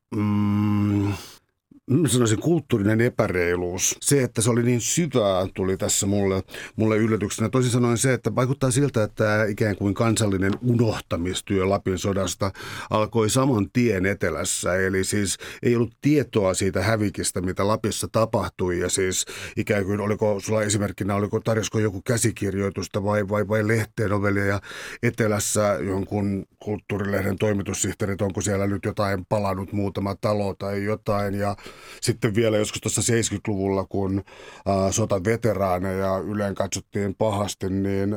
sanoisin kulttuurinen epäreiluus. Se, että se oli niin syvää, tuli tässä mulle yllätyksenä. Toisin sanoen se, että vaikuttaa siltä, että tämä ikään kuin kansallinen unohtamistyö Lapin sodasta alkoi saman tien etelässä. Eli siis ei ollut tietoa siitä hävikistä, mitä Lapissa tapahtui. Ja siis ikään kuin, oliko sulla esimerkkinä, tarjosko joku käsikirjoitusta vai lehteenovelia ja etelässä jonkun kulttuurilehden toimitussihteerit, onko siellä nyt jotain palannut, muutama talo tai jotain. Ja sitten vielä joskus tuossa 70-luvulla, kun sotaveteraaneja yleen katsottiin pahasti, niin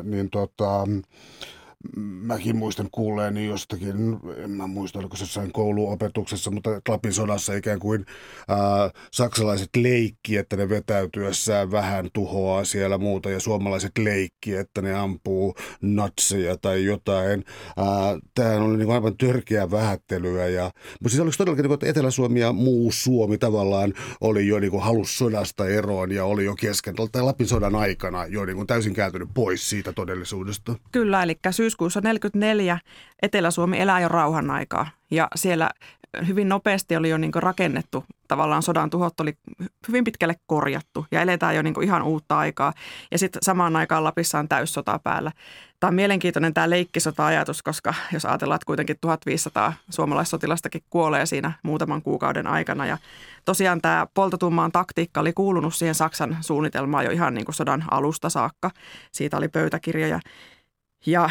mäkin muistan kuulleeni jostakin, en mä muista, oliko se jossain kouluopetuksessa, mutta Lapin sodassa ikään kuin saksalaiset leikki, että ne vetäytyessään vähän tuhoaa siellä muuta, ja suomalaiset leikki, että ne ampuu natseja tai jotain. Tämähän oli niin aivan törkeää vähättelyä. Mutta siis oliko todellakin, niin, että Etelä-Suomi ja muu Suomi tavallaan oli jo niin halus sodasta eroon ja oli jo kesken, tai Lapin sodan aikana jo niin täysin kääntynyt pois siitä todellisuudesta? Kyllä, eli syyskuussa 1944 Etelä-Suomi elää jo rauhan aikaa ja siellä hyvin nopeasti oli jo niin kuin rakennettu, tavallaan sodan tuhot oli hyvin pitkälle korjattu ja eletään jo niin kuin ihan uutta aikaa ja sitten samaan aikaan Lapissa on täyssota päällä. Tämä on mielenkiintoinen tämä leikkisota-ajatus, koska jos ajatellaan, että kuitenkin 1500 suomalaissotilastakin kuolee siinä muutaman kuukauden aikana ja tosiaan tämä poltotummaan taktiikka oli kuulunut siihen Saksan suunnitelmaan jo ihan niin kuin sodan alusta saakka. Siitä oli pöytäkirjoja. Ja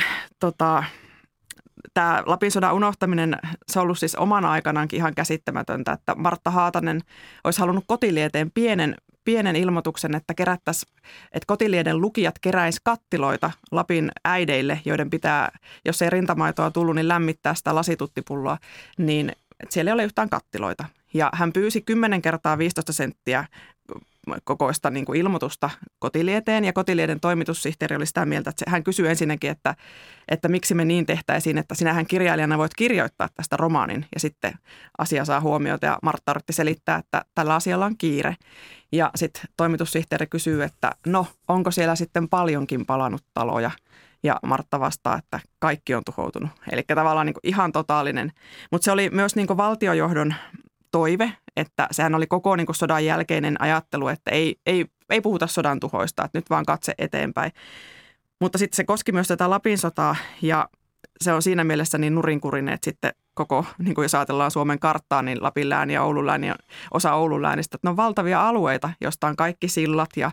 tämä Lapin sodan unohtaminen, se on ollut siis omana aikanaankin ihan käsittämätöntä, että Martta Haatanen olisi halunnut Kotilieteen pienen ilmoituksen, että että Kotilieden lukijat keräisi kattiloita Lapin äideille, joiden pitää, jos ei rintamaitoa tullut, niin lämmittää sitä lasituttipulloa, niin siellä ei ole yhtään kattiloita. Ja hän pyysi 10 kertaa 15 senttiä kokoista niin kuin ilmoitusta Kotilieteen ja Kotilieden toimitussihteeri oli sitä mieltä, että hän kysyi ensinnäkin, että miksi me niin tehtäisiin, että sinähän kirjailijana voit kirjoittaa tästä romaanin ja sitten asia saa huomiota ja Martta yritti selittää, että tällä asialla on kiire. Ja sitten toimitussihteeri kysyy, että no onko siellä sitten paljonkin palannut taloja ja Martta vastaa, että kaikki on tuhoutunut. Eli tavallaan niin kuin ihan totaalinen, mutta se oli myös niin kuin valtiojohdon toive, että sehän oli koko niin kuin sodan jälkeinen ajattelu, että ei puhuta sodan tuhoista, että nyt vaan katse eteenpäin. Mutta sitten se koski myös tätä Lapin sotaa ja se on siinä mielessä niin nurinkurinen, että sitten koko, niin kuin jos ajatellaan Suomen karttaa, niin Lapin lääni ja Oulun lääni on osa Oulun läänistä, että ne on valtavia alueita, josta on kaikki sillat ja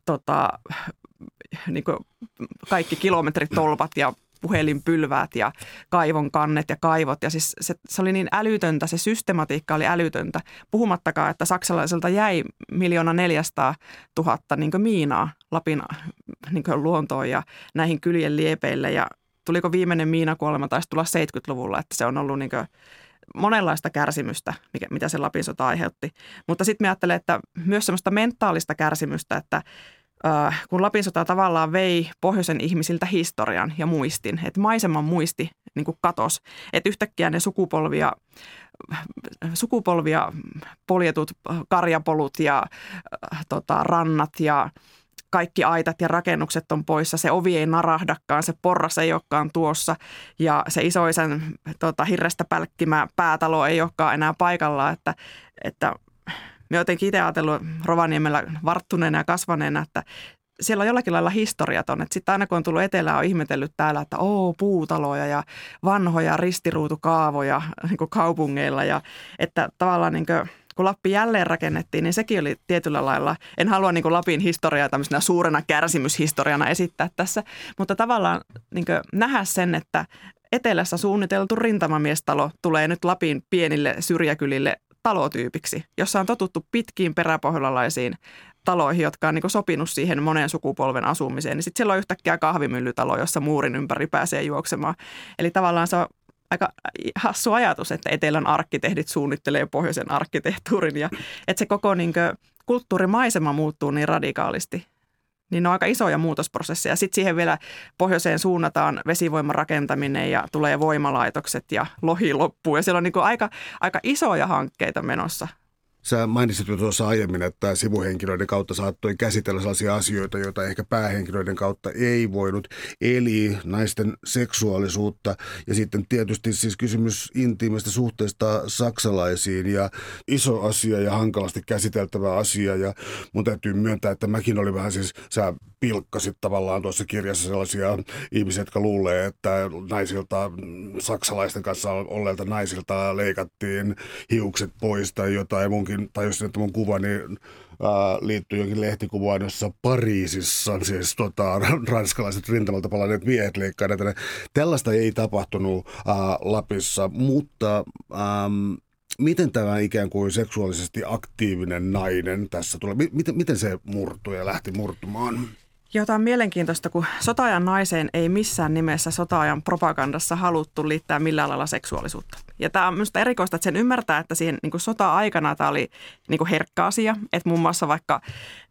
niin kuin kaikki kilometritolpat ja puhelinpylväät ja kaivon kannet ja kaivot. Ja siis se oli niin älytöntä, se systematiikka oli älytöntä. Puhumattakaan, että saksalaiselta jäi 1 400 000 niin kuin miinaa Lapin niin kuin luontoon ja näihin kylien liepeille. Ja tuliko viimeinen miinakuolema, taisi tulla 70-luvulla, että se on ollut niin kuin monenlaista kärsimystä, mitä se Lapin sota aiheutti. Mutta sitten mä ajattelen, että myös semmoista mentaalista kärsimystä, että kun Lapin sota tavallaan vei pohjoisen ihmisiltä historian ja muistin, että maiseman muisti niin kuin katosi, että yhtäkkiä ne sukupolvia poljetut karjapolut ja rannat ja kaikki aitat ja rakennukset on poissa, se ovi ei narahdakaan, se porras ei olekaan tuossa ja se isoisän hirrestä pälkkimä päätalo ei olekaan enää paikallaan, että mä jotenkin itse ajatellut Rovaniemellä varttuneena ja kasvaneena, että siellä on jollakin lailla historiaton. Että sitten aina kun on tullut etelään, on ihmetellyt täällä, että puutaloja ja vanhoja ristiruutukaavoja niin kuin kaupungeilla. Ja että tavallaan niin kuin, kun Lappi jälleen rakennettiin, niin sekin oli tietyllä lailla, en halua niin kuin Lapin historiaa tämmöisenä suurena kärsimyshistoriana esittää tässä, mutta tavallaan niin kuin nähdä sen, että etelässä suunniteltu rintamamiestalo tulee nyt Lapin pienille syrjäkylille talotyypiksi, jossa on totuttu pitkiin peräpohjolalaisiin taloihin, jotka on niin kuin sopinut siihen monen sukupolven asumiseen. Niin sitten siellä on yhtäkkiä kahvimyllytalo, jossa muurin ympäri pääsee juoksemaan. Eli tavallaan se on aika hassu ajatus, että etelän arkkitehdit suunnittelee pohjoisen arkkitehtuurin ja että se koko niin kuin kulttuurimaisema muuttuu niin radikaalisti. Niin ne on aika isoja muutosprosesseja. Sitten siihen vielä pohjoiseen suunnataan vesivoiman rakentaminen ja tulee voimalaitokset ja lohi loppuu. Ja siellä on niin kuin aika isoja hankkeita menossa. Sä mainitsit jo tuossa aiemmin, että sivuhenkilöiden kautta saattoi käsitellä sellaisia asioita, joita ehkä päähenkilöiden kautta ei voinut. Eli naisten seksuaalisuutta ja sitten tietysti siis kysymys intiimistä suhteesta saksalaisiin ja iso asia ja hankalasti käsiteltävä asia. Ja mun täytyy myöntää, että mäkin oli vähän siis, sä pilkkasit tavallaan tuossa kirjassa sellaisia ihmisiä, jotka luulee, että naisilta, saksalaisten kanssa olleilta naisilta leikattiin hiukset pois tai jotain munkin. Tai jos mun kuvani liittyy jonkin lehtikuvaan, jossa Pariisissa siis ranskalaiset rintamalta palanneet miehet leikkaa näitä. Tällaista ei tapahtunut Lapissa, mutta miten tämä ikään kuin seksuaalisesti aktiivinen nainen tässä tulee? Miten se murtui ja lähti murtumaan? Jota on mielenkiintoista, kun sota-ajan naiseen ei missään nimessä sota-ajan propagandassa haluttu liittää millään lailla seksuaalisuutta. Ja tämä on minusta erikoista, että sen ymmärtää, että siihen niin kuin sota-aikana tämä oli niin kuin herkkä asia. Että muun muassa vaikka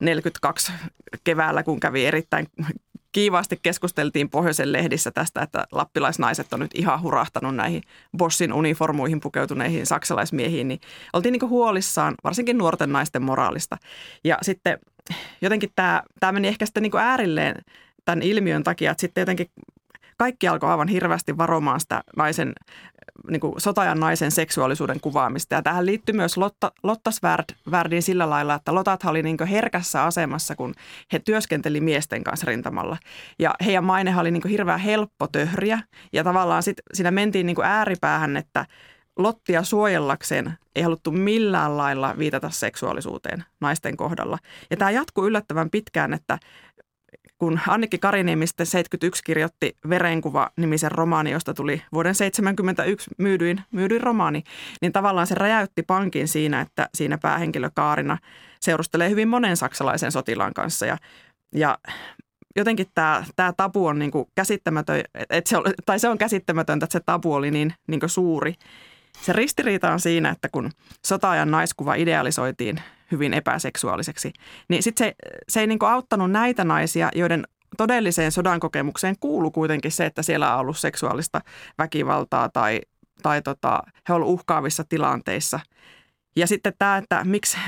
42 keväällä, kun kävi erittäin kiivaasti keskusteltiin pohjoisen lehdissä tästä, että lappilaisnaiset on nyt ihan hurahtanut näihin Boschin uniformuihin pukeutuneihin saksalaismiehiin, niin oltiin niin kuin huolissaan, varsinkin nuorten naisten moraalista. Ja sitten jotenkin tämä meni ehkä sitten niin kuin äärilleen tämän ilmiön takia, että sitten jotenkin kaikki alkoi aivan hirveästi varomaan sitä niin kuin sota-ajan naisen seksuaalisuuden kuvaamista. Ja tähän liittyy myös Lotta Svärdin sillä lailla, että lotathan oli niin kuin herkässä asemassa, kun he työskenteli miesten kanssa rintamalla. Ja heidän mainehan oli niin kuin hirveän helppo töhriä. Ja tavallaan sitten siinä mentiin niin kuin ääripäähän, että Lottia suojellakseen ei haluttu millään lailla viitata seksuaalisuuteen naisten kohdalla. Ja tämä jatkuu yllättävän pitkään, että kun Annikki Kariniemi sitten 71 kirjoitti Verenkuva-nimisen romaani, josta tuli vuoden 1971 myydyin romaani, niin tavallaan se räjäytti pankin siinä, että siinä päähenkilö Kaarina seurustelee hyvin monen saksalaisen sotilaan kanssa. Ja jotenkin tämä tabu on niin kuin käsittämätön, se on käsittämätöntä, että se tabu oli niin kuin suuri. Se ristiriita on siinä, että kun sota-ajan naiskuva idealisoitiin hyvin epäseksuaaliseksi, niin sitten se ei niin kuin auttanut näitä naisia, joiden todelliseen sodan kokemukseen kuului kuitenkin se, että siellä on ollut seksuaalista väkivaltaa tai he ovat uhkaavissa tilanteissa. Ja sitten tämä, että miksi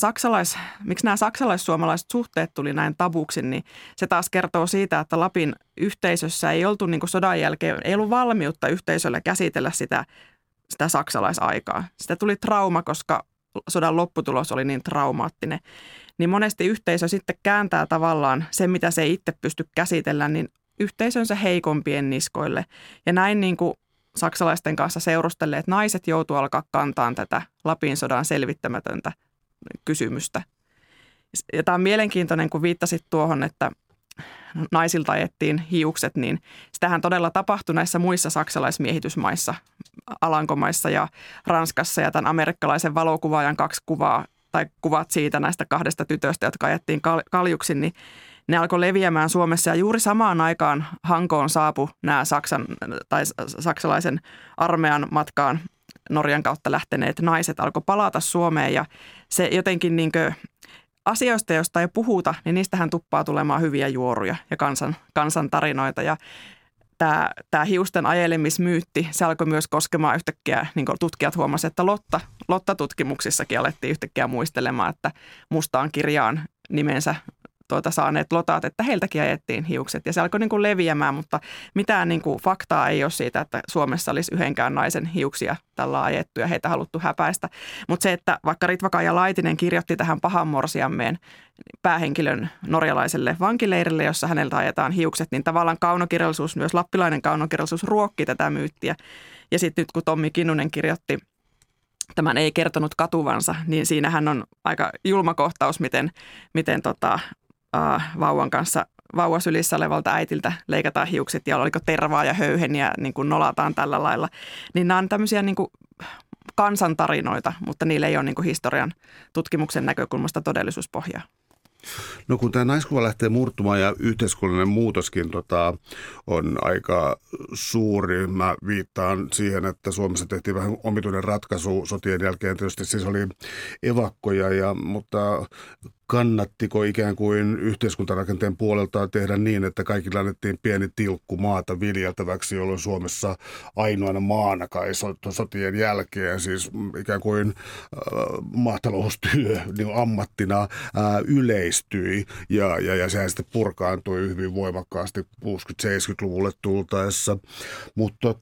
nämä saksalais-suomalaiset suhteet tuli näin tabuksi, niin se taas kertoo siitä, että Lapin yhteisössä ei oltu niin kuin sodan jälkeen, ei ollut valmiutta yhteisölle käsitellä sitä saksalaisaikaa. Sitä tuli trauma, koska sodan lopputulos oli niin traumaattinen. Niin monesti yhteisö sitten kääntää tavallaan sen, mitä se ei itse pysty käsitellä, niin yhteisönsä heikompien niskoille. Ja näin niin kuin saksalaisten kanssa seurustelleet naiset joutuu alkaa kantaa tätä Lapin sodan selvittämätöntä kysymystä. Ja tämä on mielenkiintoinen, kun viittasit tuohon, että naisilta ajettiin hiukset, niin sitähän todella tapahtui näissä muissa saksalaismiehitysmaissa, Alankomaissa ja Ranskassa ja tämän amerikkalaisen valokuvaajan 2 kuvaa tai kuvat siitä näistä 2 tytöstä, jotka ajettiin kaljuksi, niin ne alkoi leviämään Suomessa ja juuri samaan aikaan Hankoon saapui nämä saksalaisen armeijan matkaan Norjan kautta lähteneet naiset alkoi palata Suomeen ja se jotenkin niin kuin asioista, joista ei puhuta, niin niistähän tuppaa tulemaan hyviä juoruja ja kansan tarinoita. Ja tämä hiusten ajelemismyytti, se alkoi myös koskemaan yhtäkkiä, niin kuin tutkijat huomasivat, että Lotta-tutkimuksissakin alettiin yhtäkkiä muistelemaan, että mustaan kirjaan nimensä saaneet lotat, että heiltäkin ajettiin hiukset. Ja se alkoi niin kuin leviämään, mutta mitään niin kuin faktaa ei ole siitä, että Suomessa olisi yhdenkään naisen hiuksia tällä ajettu ja heitä haluttu häpäistä. Mutta se, että vaikka Ritva-Kaija Laitinen kirjoitti tähän pahan morsiammeen päähenkilön norjalaiselle vankileirille, jossa häneltä ajetaan hiukset, niin tavallaan kaunokirjallisuus, myös lappilainen kaunokirjallisuus ruokki tätä myyttiä. Ja sitten nyt kun Tommi Kinnunen kirjoitti tämän Ei kertonut katuvansa, niin siinähän on aika julma kohtaus, miten vauvan kanssa vauvasylissä olevalta äitiltä leikataan hiukset ja oliko tervaa ja höyheniä niin kuin nolataan tällä lailla. Niin nämä on tämmöisiä niin kuin kansantarinoita, mutta niillä ei ole niin kuin historian tutkimuksen näkökulmasta todellisuuspohjaa. No kun tämä naiskuva lähtee murtumaan ja yhteiskunnallinen muutoskin on aika suuri. Mä viittaan siihen, että Suomessa tehtiin vähän omituinen ratkaisu sotien jälkeen. Tietysti siis oli evakkoja, mutta kannattiko ikään kuin yhteiskuntarakenteen puolelta tehdä niin, että kaikille annettiin pieni tilkku maata viljeltäväksi, jolloin Suomessa ainoana maana kai sotien jälkeen siis ikään kuin maataloustyö niin ammattina yleistyi ja sehän sitten purkaantui hyvin voimakkaasti 60-70-luvulle tultaessa. Mutta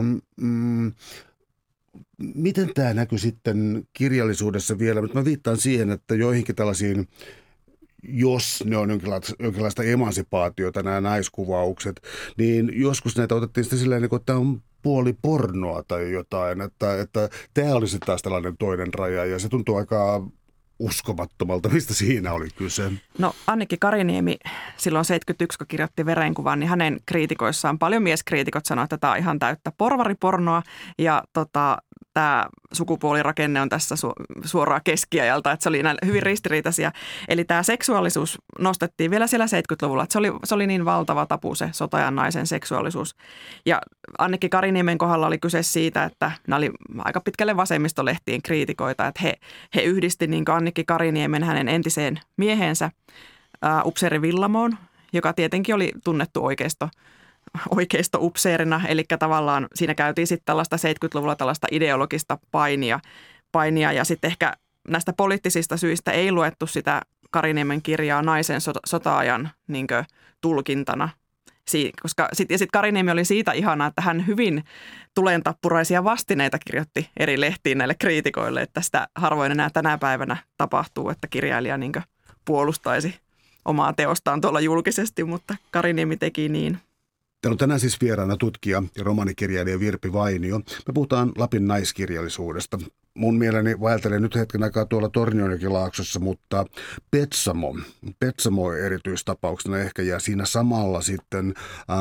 miten tämä näkyy sitten kirjallisuudessa vielä? Mä viittaan siihen, että joihinkin tällaisiin, jos ne on jonkinlaista emansipaatiota, nämä naiskuvaukset, niin joskus näitä otettiin sitten silleen, että tämä on puoli pornoa tai jotain, että tämä olisi taas tällainen toinen raja ja se tuntuu aika uskomattomalta. Mistä siinä oli kyse? No Annikki Kariniemi silloin 71, kun kirjoitti Verenkuvan, niin hänen kriitikoissaan paljon mieskriitikot sanoivat, että tämä on ihan täyttä porvaripornoa ja tämä sukupuolirakenne on tässä suoraan keskiajalta, että se oli hyvin ristiriitaisia. Eli tämä seksuaalisuus nostettiin vielä siellä 70-luvulla, että se oli niin valtava tabu se sotajan naisen seksuaalisuus. Ja Annikki Kariniemen kohdalla oli kyse siitä, että nämä oli aika pitkälle vasemmistolehtien kriitikoita, että he yhdisti niin kuin Annikki Kariniemen hänen entiseen miehensä upseeri Villamoon, joka tietenkin oli tunnettu oikeisto-upseerina, eli tavallaan siinä käytiin sitten tällaista 70-luvulla tällaista ideologista painia ja sitten ehkä näistä poliittisista syistä ei luettu sitä Kariniemen kirjaa naisen sota-ajan niinkö tulkintana. Koska sitten Kariniemi oli siitä ihana, että hän hyvin tulentappuraisia vastineita kirjoitti eri lehtiin näille kriitikoille, että sitä harvoin enää tänä päivänä tapahtuu, että kirjailija niinkö puolustaisi omaa teostaan tuolla julkisesti, mutta Kariniemi teki niin. Täällä on tänään siis vieraana tutkija ja romanikirjailija Virpi Vainio. Me puhutaan Lapin naiskirjallisuudesta. Mun mieleeni vaeltelee nyt hetken aikaa tuolla Tornionjokilaaksossa, mutta Petsamo erityistapauksena ehkä ja siinä samalla sitten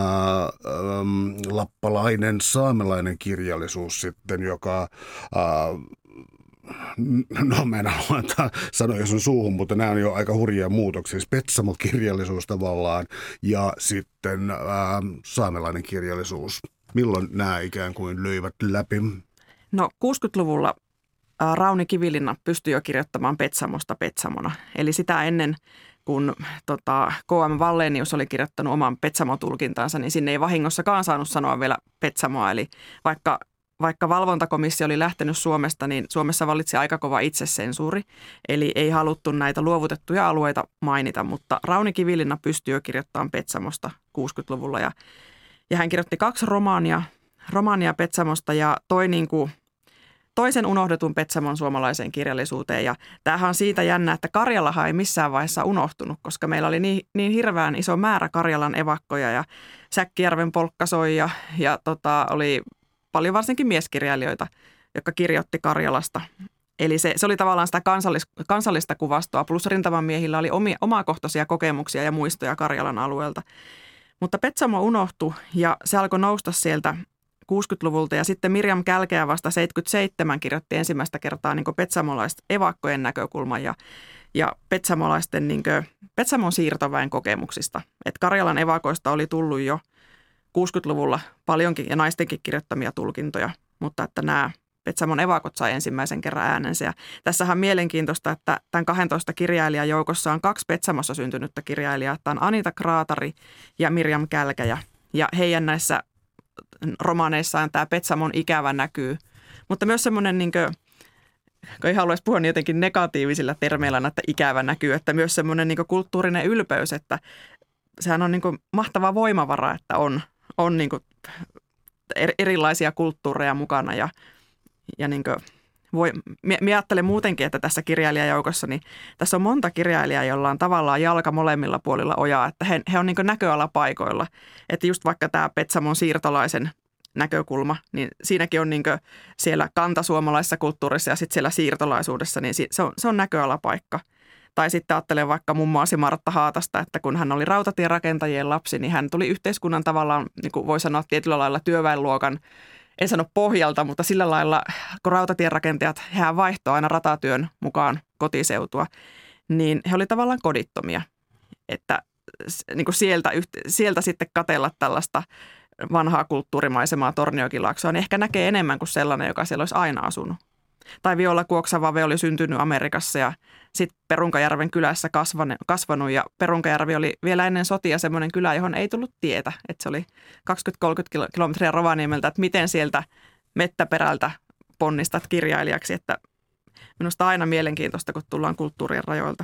lappalainen saamelainen kirjallisuus sitten, joka no mä en halua antaa sanoja sun suuhun, mutta nämä on jo aika hurjia muutoksia. Siis Petsamo-kirjallisuus tavallaan ja sitten saamelainen kirjallisuus. Milloin nämä ikään kuin löivät läpi? No 60-luvulla Rauni Kivilinna pystyi jo kirjoittamaan Petsamosta Petsamona. Eli sitä ennen, kun K.M. Wallenius oli kirjoittanut oman Petsamo-tulkintansa, niin sinne ei vahingossakaan saanut sanoa vielä Petsamoa. Eli vaikka valvontakomissio oli lähtenyt Suomesta, niin Suomessa vallitsi aika kova itsesensuuri. Eli ei haluttu näitä luovutettuja alueita mainita, mutta Rauni Kivilinna pystyi jo kirjoittamaan Petsamosta 60-luvulla. Ja hän kirjoitti 2 romaania Petsamosta ja toisen unohdetun Petsamon suomalaiseen kirjallisuuteen. Ja tämähän on siitä jännä, että Karjalahan ei missään vaiheessa unohtunut, koska meillä oli niin hirveän iso määrä Karjalan evakkoja ja Säkkijärven polkkasoi ja oli paljon varsinkin mieskirjailijoita, jotka kirjoitti Karjalasta. Eli se oli tavallaan sitä kansallista kuvastoa, plus rintamamiehillä oli omakohtaisia kokemuksia ja muistoja Karjalan alueelta. Mutta Petsamo unohtui ja se alkoi nousta sieltä 60-luvulta ja sitten Mirjam Kälkeä vasta 77 kirjoitti ensimmäistä kertaa niin petsamolaisten evakkojen näkökulman ja Petsamon siirtoväen kokemuksista. Et Karjalan evakoista oli tullut jo 60-luvulla paljonkin ja naistenkin kirjoittamia tulkintoja, mutta että nämä Petsamon evakot sai ensimmäisen kerran äänensä. Ja tässähän on mielenkiintoista, että tämän 12 kirjailijan joukossa on 2 Petsamossa syntynyttä kirjailijaa. Tämä on Anita Kraatari ja Mirjam Kälkäjä ja heidän näissä romaaneissaan tämä Petsamon ikävä näkyy. Mutta myös semmoinen, niin kuin, kun ei haluaisi puhua niin jotenkin negatiivisilla termeillä, että ikävä näkyy, että myös semmoinen niin kuin kulttuurinen ylpeys, että sehän on niin kuin mahtava voimavara, että on niin kuin erilaisia kulttuureja mukana ja niin kuin minä ajattelen muutenkin, että tässä kirjailijajoukossa, niin tässä on monta kirjailijaa, jolla on tavallaan jalka molemmilla puolilla ojaa, että he on niin kuin näköalapaikoilla. Että just vaikka tämä Petsamon siirtolaisen näkökulma, niin siinäkin on niin kuin siellä kantasuomalaisessa kulttuurissa ja sitten siellä siirtolaisuudessa, niin se on näköalapaikka. Tai sitten ajattelen vaikka mummoasi Martta Haatasta, että kun hän oli rautatierakentajien lapsi, niin hän tuli yhteiskunnan tavallaan, niin kuin voi sanoa tietyllä lailla työväenluokan en sano pohjalta, mutta sillä lailla, kun rautatierakentajat, hehän vaihtoi aina ratatyön mukaan kotiseutua, niin he oli tavallaan kodittomia, että niin kuin sieltä sitten katsella tällaista vanhaa kulttuurimaisemaa Torniokilaaksoa, niin ehkä näkee enemmän kuin sellainen, joka siellä olisi aina asunut. Tai Viola Kuoksavave oli syntynyt Amerikassa ja sitten Perunkajärven kylässä kasvanut ja Perunkajärvi oli vielä ennen sotia semmoinen kylä, johon ei tullut tietä. Että se oli 20-30 kilometriä Rovaniemeltä, että miten sieltä mettäperältä ponnistat kirjailijaksi. Että minusta aina mielenkiintoista, kun tullaan kulttuurien rajoilta.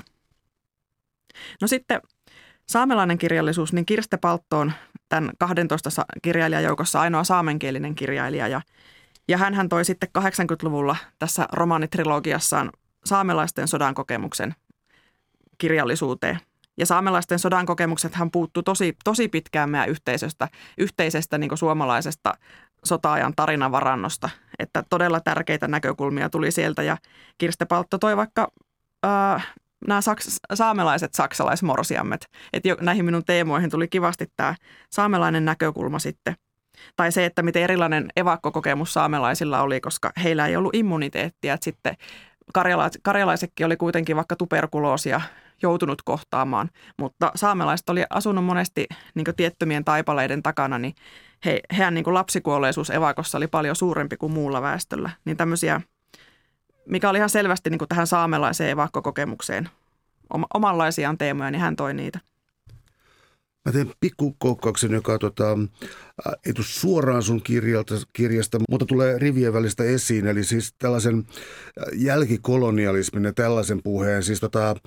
No sitten saamelainen kirjallisuus, niin Kirste Paltto on tämän 12 kirjailijajoukossa ainoa saamenkielinen kirjailija ja hän toi sitten 80-luvulla tässä romaanitrilogiassaan saamelaisten sodan kokemuksen kirjallisuuteen. Ja saamelaisten sodan kokemuksethan puuttuu tosi pitkään meidän yhteisestä niin kuin suomalaisesta sota-ajan tarinavarannosta. Että todella tärkeitä näkökulmia tuli sieltä ja Kirste Paltto toi vaikka nämä saamelaiset saksalaismorsiammet. Että näihin minun teemoihin tuli kivasti tämä saamelainen näkökulma sitten. Tai se, että miten erilainen evakkokokemus saamelaisilla oli, koska heillä ei ollut immuniteettia. Että sitten karjalaisetkin oli kuitenkin vaikka tuberkuloosia joutunut kohtaamaan, mutta saamelaiset oli asunut monesti niin tiettömien taipaleiden takana, niin heidän niin lapsikuolleisuus evakossa oli paljon suurempi kuin muulla väestöllä. Niin tämmöisiä, mikä oli ihan selvästi niin tähän saamelaiseen evakkokokemukseen omanlaisiaan teemoja, niin hän toi niitä. Mä teen pikkukoukkauksen, joka ei tule suoraan sun kirjasta, mutta tulee rivien välistä esiin. Eli siis tällaisen jälkikolonialismin ja tällaisen puheen. Siis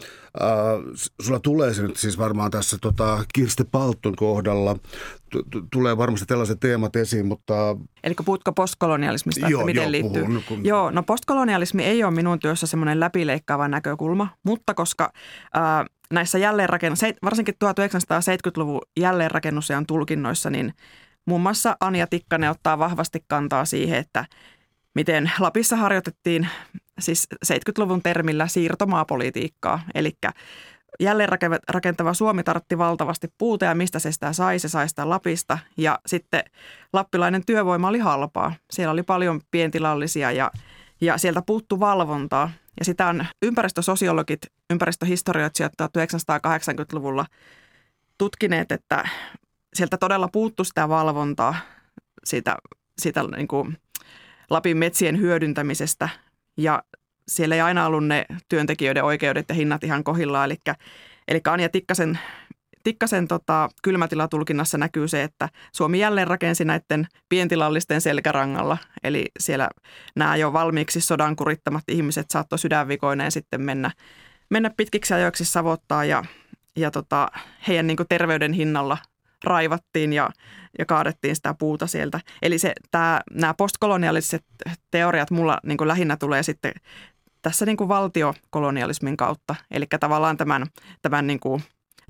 sulla tulee se nyt siis varmaan tässä Kirste Paltton kohdalla. Tulee varmasti tällaiset teemat esiin, mutta... Eli puhutko postkolonialismista, että miten liittyy? Puhun. Joo, no postkolonialismi ei ole minun työssä semmoinen läpileikkaava näkökulma, mutta koska... näissä varsinkin 1970-luvun jälleenrakennusajan tulkinnoissa, niin muun muassa Anja Tikkanen ottaa vahvasti kantaa siihen, että miten Lapissa harjoitettiin siis 70-luvun termillä siirtomaapolitiikkaa. Eli jälleenrakentava Suomi tartti valtavasti puuta ja mistä se sitä sai? Se sai sitä Lapista ja sitten lappilainen työvoima oli halpaa. Siellä oli paljon pientilallisia ja sieltä puuttu valvontaa. Ja sitä on ympäristösosiologit, ympäristöhistorioitsijat 1980-luvulla tutkineet, että sieltä todella puuttu sitä valvontaa siitä niin kuin Lapin metsien hyödyntämisestä. Ja siellä ei aina ollut ne työntekijöiden oikeudet ja hinnat ihan kohdillaan. Eli Anja Tikkasen kylmätilatulkinnassa näkyy se, että Suomi jälleen rakensi näiden pientilallisten selkärangalla. Eli siellä nämä jo valmiiksi sodan kurittamat ihmiset saattoi sydänvikoineen sitten mennä pitkiksi ajoiksi savottaa ja heidän niin kuin terveyden hinnalla raivattiin ja kaadettiin sitä puuta sieltä. Eli nämä postkoloniaaliset teoriat mulla niin kuin lähinnä tulee sitten tässä niin kuin valtiokolonialismin kautta. Eli tavallaan tämän niin kuin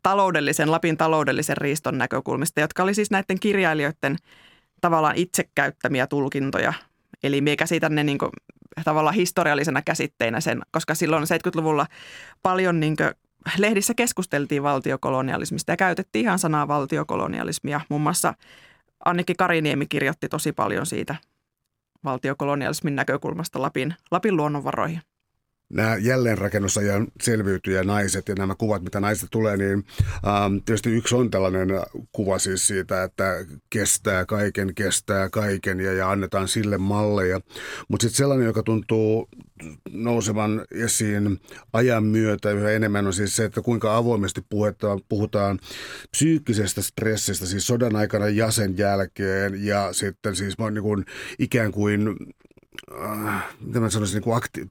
Lapin taloudellisen riiston näkökulmista, jotka oli siis näiden kirjailijoiden tavallaan itse käyttämiä tulkintoja. Eli me käsitän ne niin kuin tavallaan historiallisena käsitteinä sen, koska silloin 70-luvulla paljon niin kuin lehdissä keskusteltiin valtiokolonialismista ja käytettiin ihan sanaa valtiokolonialismia. Muun muassa Annikki Kariniemi kirjoitti tosi paljon siitä valtiokolonialismin näkökulmasta Lapin luonnonvaroihin. Nämä jälleenrakennusajan selviytyjänaiset ja nämä kuvat, mitä naisista tulee, niin tietysti yksi on tällainen kuva siis siitä, että kestää kaiken ja annetaan sille malleja. Mutta sitten sellainen, joka tuntuu nousevan esiin ajan myötä yhä enemmän on siis se, että kuinka avoimesti puhutaan psyykkisestä stressistä, siis sodan aikana ja sen jälkeen ja sitten siis niin kuin ikään kuin mitä mä sanoisin,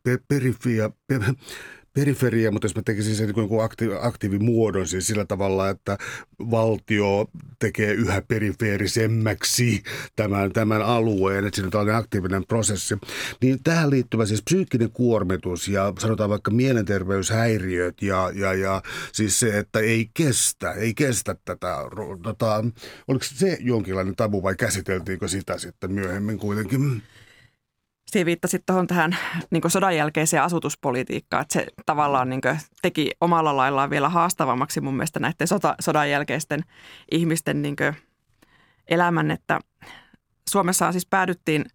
periferia, mutta jos mä tekisin sen niin aktiivimuodon, siis sillä tavalla, että valtio tekee yhä perifeerisemmäksi tämän alueen, että siinä on tällainen aktiivinen prosessi, niin tähän liittyvä siis psyykkinen kuormitus ja sanotaan vaikka mielenterveyshäiriöt ja siis se, että ei kestä tätä, oliko se jonkinlainen tabu vai käsiteltiinkö sitä sitten myöhemmin kuitenkin? Siinä viittasit tähän niin sodan jälkeiseen asutuspolitiikkaan, että se tavallaan niin teki omalla laillaan vielä haastavammaksi mun mielestä näiden sodan jälkeisten ihmisten niin elämän, että Suomessa siis päädyttiin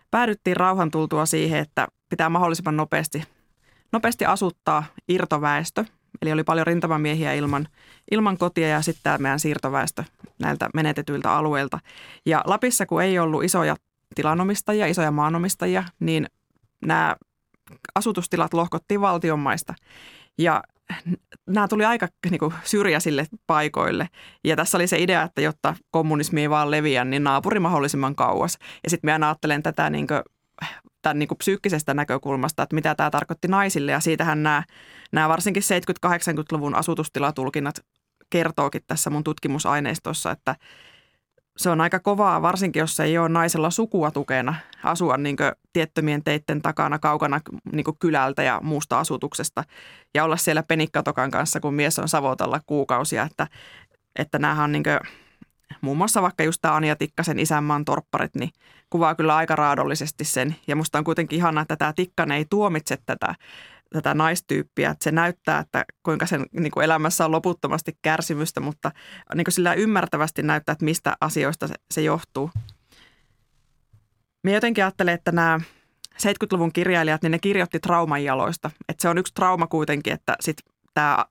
päädyttiin rauhan tultua siihen, että pitää mahdollisimman nopeasti asuttaa irtoväestö. Eli oli paljon rintamamiehiä ilman kotia ja sitten tämä meidän siirtoväestö näiltä menetetyiltä alueilta. Ja Lapissa, kun ei ollut isoja tilanomistajia, isoja maanomistajia, niin nämä asutustilat lohkottiin valtionmaista. Ja nämä tuli aika niin kuin syrjäisille paikoille. Ja tässä oli se idea, että jotta kommunismi ei vaan leviä, niin naapuri mahdollisimman kauas. Ja sitten minä ajattelen tätä tämän psyykkisestä näkökulmasta, että mitä tämä tarkoitti naisille. Ja siitähän nämä varsinkin 70-80-luvun asutustilatulkinnat kertookin tässä mun tutkimusaineistossa, että se on aika kovaa, varsinkin jos ei ole naisella sukua tukena asua tiettömien teitten takana kaukana kylältä ja muusta asutuksesta ja olla siellä penikkatokan kanssa, kun mies on Savotalla kuukausia, että näähän on muun muassa vaikka just tämä Anja Tikkasen Isänmaan torpparit, niin kuvaa kyllä aika raadollisesti sen. Ja musta on kuitenkin ihanaa, että tämä Tikkanen ei tuomitse tätä naistyyppiä. Että se näyttää, että kuinka sen elämässä on loputtomasti kärsimystä, mutta sillä ymmärtävästi näyttää, että mistä asioista se johtuu. Minä jotenkin ajattelen, että nämä 70-luvun kirjailijat, niin ne kirjoitti trauman jaloista. Että se on yksi trauma kuitenkin, että sitten tämä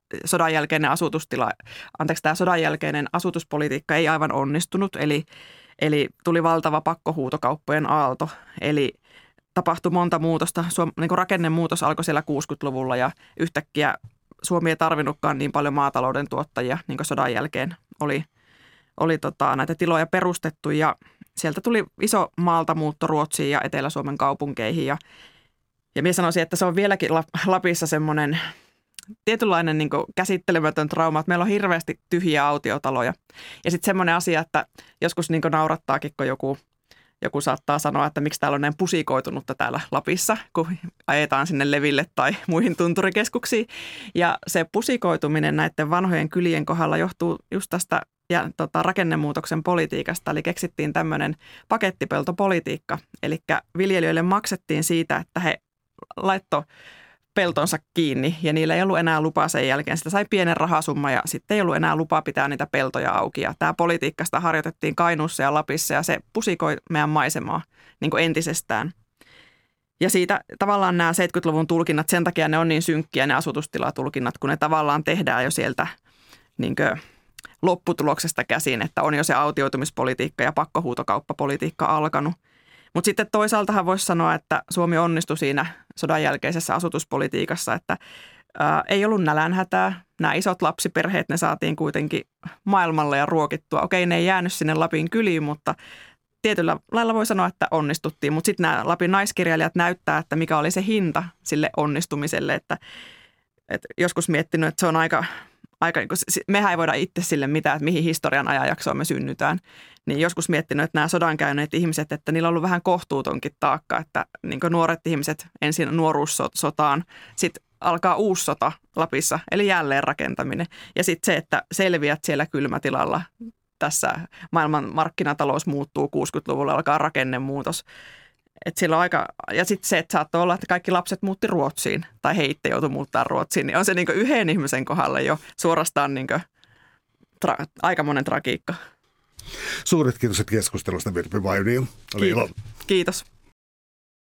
sodan jälkeinen asutuspolitiikka ei aivan onnistunut, eli tuli valtava pakkohuutokauppojen aalto, eli tapahtui monta muutosta. Rakennemuutos alkoi siellä 60-luvulla ja yhtäkkiä Suomi ei tarvinnutkaan niin paljon maatalouden tuottajia, niin kuin sodan jälkeen oli näitä tiloja perustettu ja sieltä tuli iso maaltamuutto Ruotsiin ja Etelä-Suomen kaupunkeihin ja minä sanoisin, että se on vieläkin Lapissa semmoinen tietynlainen käsittelemätön trauma, että meillä on hirveästi tyhjiä autiotaloja. Ja sitten semmoinen asia, että joskus naurattaakin, kun joku saattaa sanoa, että miksi täällä on näin pusikoitunutta täällä Lapissa, kun ajetaan sinne leville tai muihin tunturikeskuksiin. Ja se pusikoituminen näiden vanhojen kylien kohdalla johtuu just tästä rakennemuutoksen politiikasta. Eli keksittiin tämmöinen pakettipeltopolitiikka. Eli viljelijöille maksettiin siitä, että he laittoi peltonsa kiinni ja niillä ei ollut enää lupaa sen jälkeen. Sitä sai pienen rahasumma ja sitten ei ollut enää lupaa pitää niitä peltoja auki. Ja tämä politiikasta harjoitettiin Kainuussa ja Lapissa ja se pusikoi meidän maisemaa entisestään. Ja siitä tavallaan nämä 70-luvun tulkinnat, sen takia ne on niin synkkiä ne asutustilatulkinnat, kun ne tavallaan tehdään jo sieltä lopputuloksesta käsin, että on jo se autioitumispolitiikka ja pakkohuutokauppapolitiikka alkanut. Mutta sitten toisaaltahan voisi sanoa, että Suomi onnistui siinä sodan jälkeisessä asutuspolitiikassa, että ei ollut nälänhätää. Nämä isot lapsiperheet, ne saatiin kuitenkin maailmalle ja ruokittua. Okei, ne ei jäänyt sinne Lapin kyliin, mutta tietyllä lailla voi sanoa, että onnistuttiin. Mutta sitten nämä Lapin naiskirjailijat näyttää, että mikä oli se hinta sille onnistumiselle. Että joskus miettinyt, että se on aika mehän ei voida itse sille mitään, että mihin historian ajanjaksoon me synnytään. Niin joskus miettinyt, että nämä sodan käyneet ihmiset, että niillä on ollut vähän kohtuutonkin taakka, että nuoret ihmiset ensin nuoruussotaan, sitten alkaa uusi sota Lapissa, eli jälleenrakentaminen. Ja sitten se, että selviät siellä kylmätilalla, tässä maailman markkinatalous muuttuu 60-luvulla, alkaa rakennemuutos. Että silloin ja sitten se, että saattoi olla, että kaikki lapset muutti Ruotsiin tai he itse joutui muuttaa Ruotsiin, niin on se yhden ihmisen kohdalla jo suorastaan aikamoinen tragiikka. Suuret kiitos keskustelusta, Virpi Vainio. Oli ilo. Kiitos.